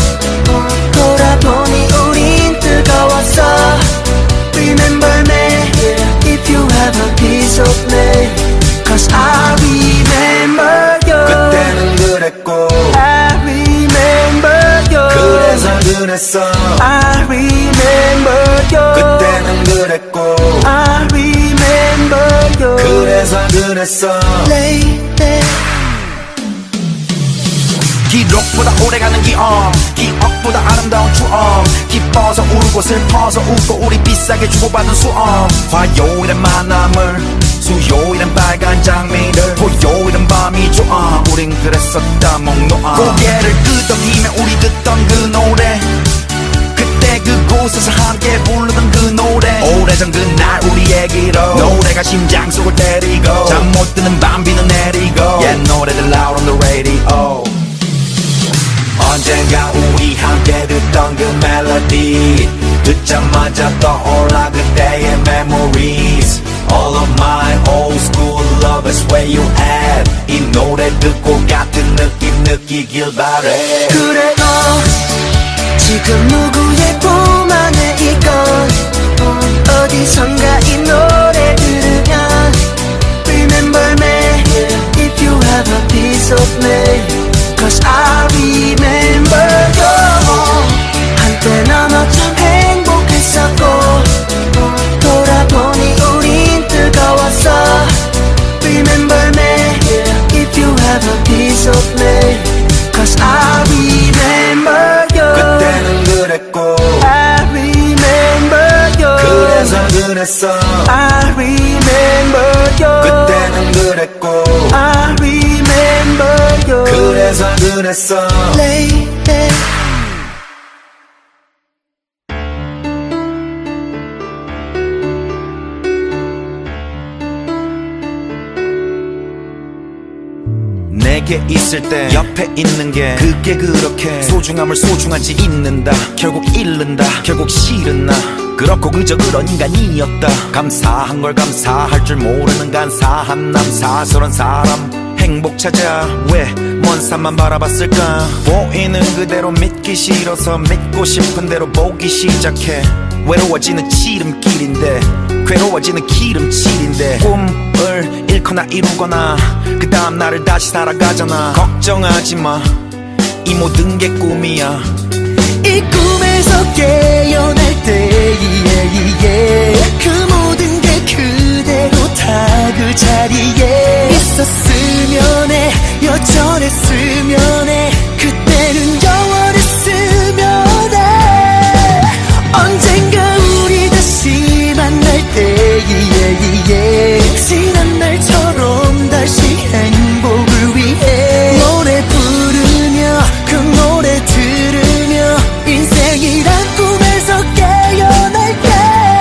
돌아보니 우린 뜨거웠어. Remember me if you have a piece of me Cause I remember you. 그때는 그랬고 I remember you. 그래서 그랬어. I remember you. 그때는 그랬고 I remember you. 그래서 그랬어. Lady. 기록보다 오래가는 기억 기억보다 아름다운 추억 기뻐서 울고 슬퍼서 웃고 우리 비싸게 주고받은 수억 화요일엔 만남을 수요일엔 빨간 장미를 토요일엔 밤이 좋아 우린 그랬었다 목놓아 고개를 끄덕이며 우리 듣던 그 노래 그때 그곳에서 함께 부르던 그 노래 오래전 그날 우리 얘기로 노래가 심장 속을 때리고 잠 못 드는 밤 비는 내리고 옛 노래들 loud on the radio. 언젠가 우리 함께 듣던 그 멜로디 듣자마자 떠올라 그때의 memories. All of my old school lovers where you at. 이 노래 듣고 같은 느낌 느끼길 바래. 그래 너 지금 누구의 품 안에 있건 어디선가 이 노래 들으면 Remember me if you have a piece of me Cause I remember you. 한때 너무 참 행복했었고 돌아보니 우린 뜨거웠어. Remember me if you have a piece of me Cause I remember you. 그때는 그랬고 I remember you. 그래서 그랬어. I remember you. 그때는 그랬고 I remember you. 그래서 그랬어. Lady. 내게 있을 때 옆에 있는 게 그게 그렇게 소중함을 소중하지 잊는다. 결국 잃는다. 결국 싫은 나 그렇고 그저 그런 인간이었다. 감사한 걸 감사할 줄 모르는 간사한 남 사설한 사람 행복 찾아 왜 먼 산만 바라봤을까. 보이는 그대로 믿기 싫어서 믿고 싶은 대로 보기 시작해. 외로워지는 지름길인데 괴로워지는 기름칠인데 꿈을 잃거나 이루거나 그 다음 날을 다시 살아가잖아. 걱정하지마 이 모든 게 꿈이야. 이 꿈에서 깨어날 때 그 모든 게 그대로 다 그 자리에 있었으면 해. 여전했으면 해. 그때는 영원했으면 해. 언젠가 우리 다시 만날 때 지난 날처럼 다시 행복을 위해 노래 부르며 그 노래 들으며 인생이란 꿈에서 깨어날게.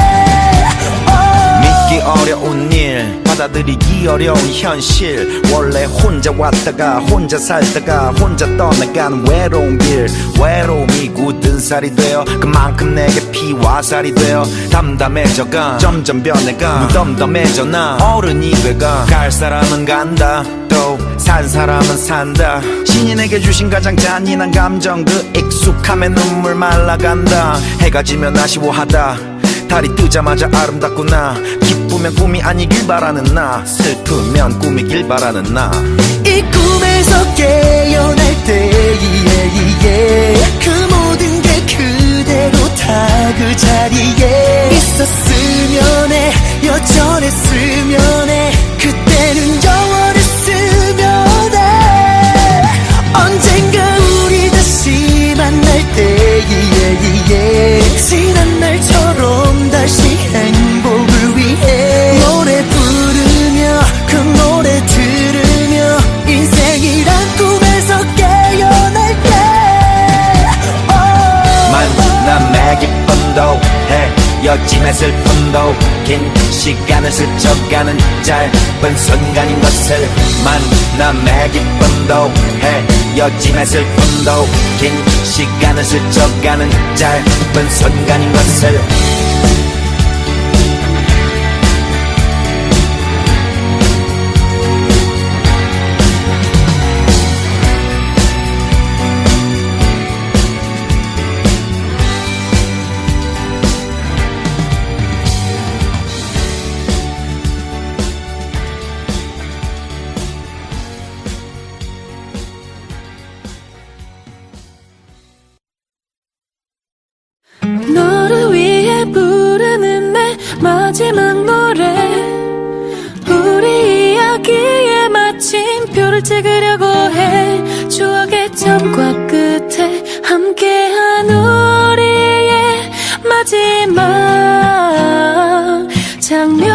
믿기 어려운 일 받아들이기 어려운 현실. 원래 혼자 왔다가 혼자 살다가 혼자 떠나가는 외로운 길. 외로움이 굳은 살이 되어 그만큼 내게 피와 살이 되어 담담해져가 점점 변해가 무덤덤해져 나. 어른이 돼가 갈 사람은 간다 또 산 사람은 산다. 신이 내게 주신 가장 잔인한 감정 그 익숙함에 눈물 말라간다. 해가 지면 아쉬워하다. 달이 뜨자마자 아름답구나. 기쁘면 꿈이 아니길 바라는 나. 슬프면 꿈이길 바라는 나. 이 꿈에서 깨어날 때 그 모든 게 그대로 다 그 자리에 있었으면 해. 여전했으면 해. 그때는 영원했으면 해. 언젠가 우리 다시 만날 때 지난 날처럼 다시 행복을 위해 노래 부르며 그 노래 들으며 인생이란 꿈에서 깨어날게. 만남의 기쁨도 헤어짐의 슬픔도 긴 시간을 스쳐가는 짧은 순간인 것을. 만남의 기쁨도 헤어짐의 슬픔도 긴 시간을 스쳐가는 짧은 순간인 것을. 너를 위해 부르는 내 마지막 노래. 우리 이야기에 마침표를 찍으려고 해. 추억의 점과 끝에 함께한 우리의 마지막 장면.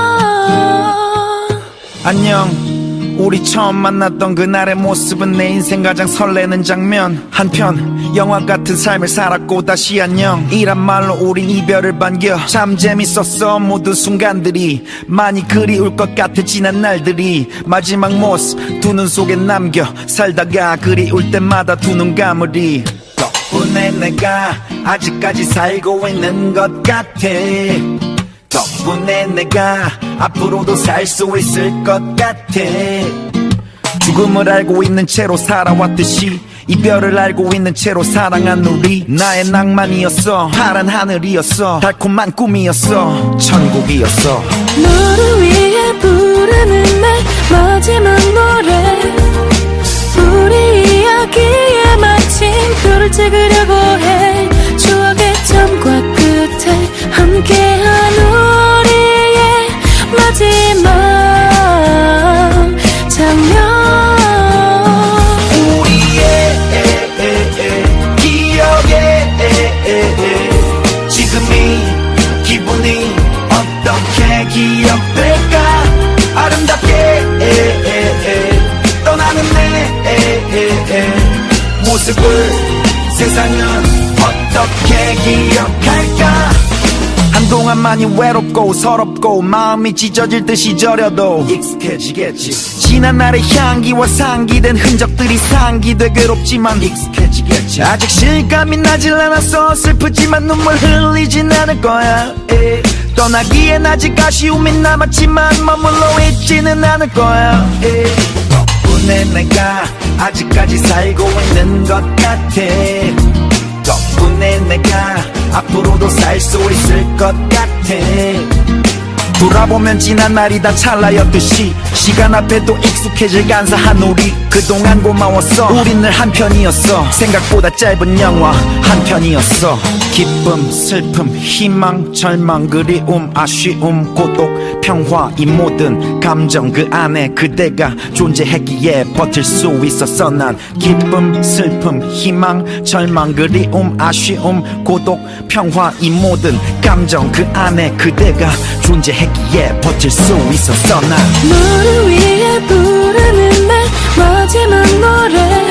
안녕. 우리 처음 만났던 그날의 모습은 내 인생 가장 설레는 장면. 한편 영화 같은 삶을 살았고 다시 안녕 이란 말로 우린 이별을 반겨. 참 재밌었어 모든 순간들이. 많이 그리울 것 같아 지난 날들이. 마지막 모습 두 눈 속에 남겨 살다가 그리울 때마다 두 눈 감으리. 덕분에 내가 아직까지 살고 있는 것 같아. 덕분에 내가 앞으로도 살 수 있을 것 같아. 죽음을 알고 있는 채로 살아왔듯이 이별을 알고 있는 채로 사랑한 우리. 나의 낭만이었어. 파란 하늘이었어. 달콤한 꿈이었어. 천국이었어. 너를 위해 부르는 내 마지막 노래. 우리 이야기에 마침표를 찍으려고 해. 추억의 점과 끝에 함께한 우리의 마지막 장면. 우리의 기억에 지금이 기분이 어떻게 기억될까. 아름답게 떠나는 내 모습을 세상은 어떻게 기억할까. 한동안 많이 외롭고 서럽고 마음이 찢어질 듯이 저려도 익숙해지겠지. 지난 날의 향기와 상기된 흔적들이 상기돼 괴롭지만 익숙해지겠지. 아직 실감이 나질 않아서 슬프지만 눈물 흘리진 않을 거야. 떠나기엔 아직 아쉬움이 남았지만 머물러 있지는 않을 거야. 덕분에 내가 아직까지 살고 있는 것 같아. 덕분에 내가 앞으로도 살 수 있을 것 같아. 돌아보면 지난 날이 다 찰나였듯이 시간 앞에 또 익숙해질 간사한 우리. 그동안 고마웠어. 우린 늘 한편이었어. 생각보다 짧은 영화 한편이었어. 기쁨, 슬픔, 희망, 절망, 그리움, 아쉬움, 고독, 평화, 이 모든 감정 그 안에 그대가 존재했기에 버틸 수 있었어. 난 기쁨, 슬픔, 희망, 절망, 그리움, 아쉬움, 고독, 평화, 이 모든 감정 그 안에 그대가 존재했기에 버틸 수 있었어. 난 너를 위해 부르는 내 마지막 노래.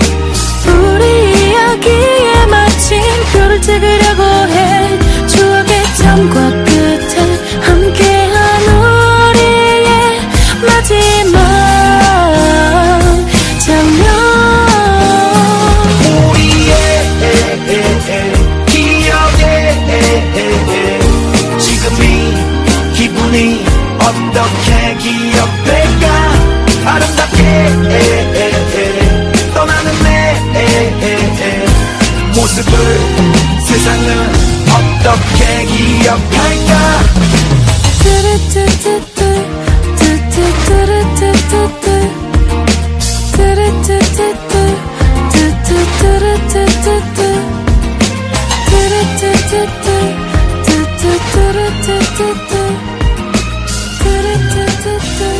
우리 이야기에 마침 표를 찍으려고 해. 추억의 점과 끝에 함께한 우리의 마지막 장면. 우리의 기억에 지금이 기분이 어떻게 기억될까. 아름답게 떠나는 내 모습을 세상은 어떻게 기억할까. 뚜루뚜뚜뚜 뚜뚜뚜루뚜뚜뚜 뚜루뚜뚜뚜 뚜뚜뚜루뚜뚜뚜 뚜루뚜뚜뚜 뚜뚜뚜루뚜뚜뚜 뚜루뚜뚜뚜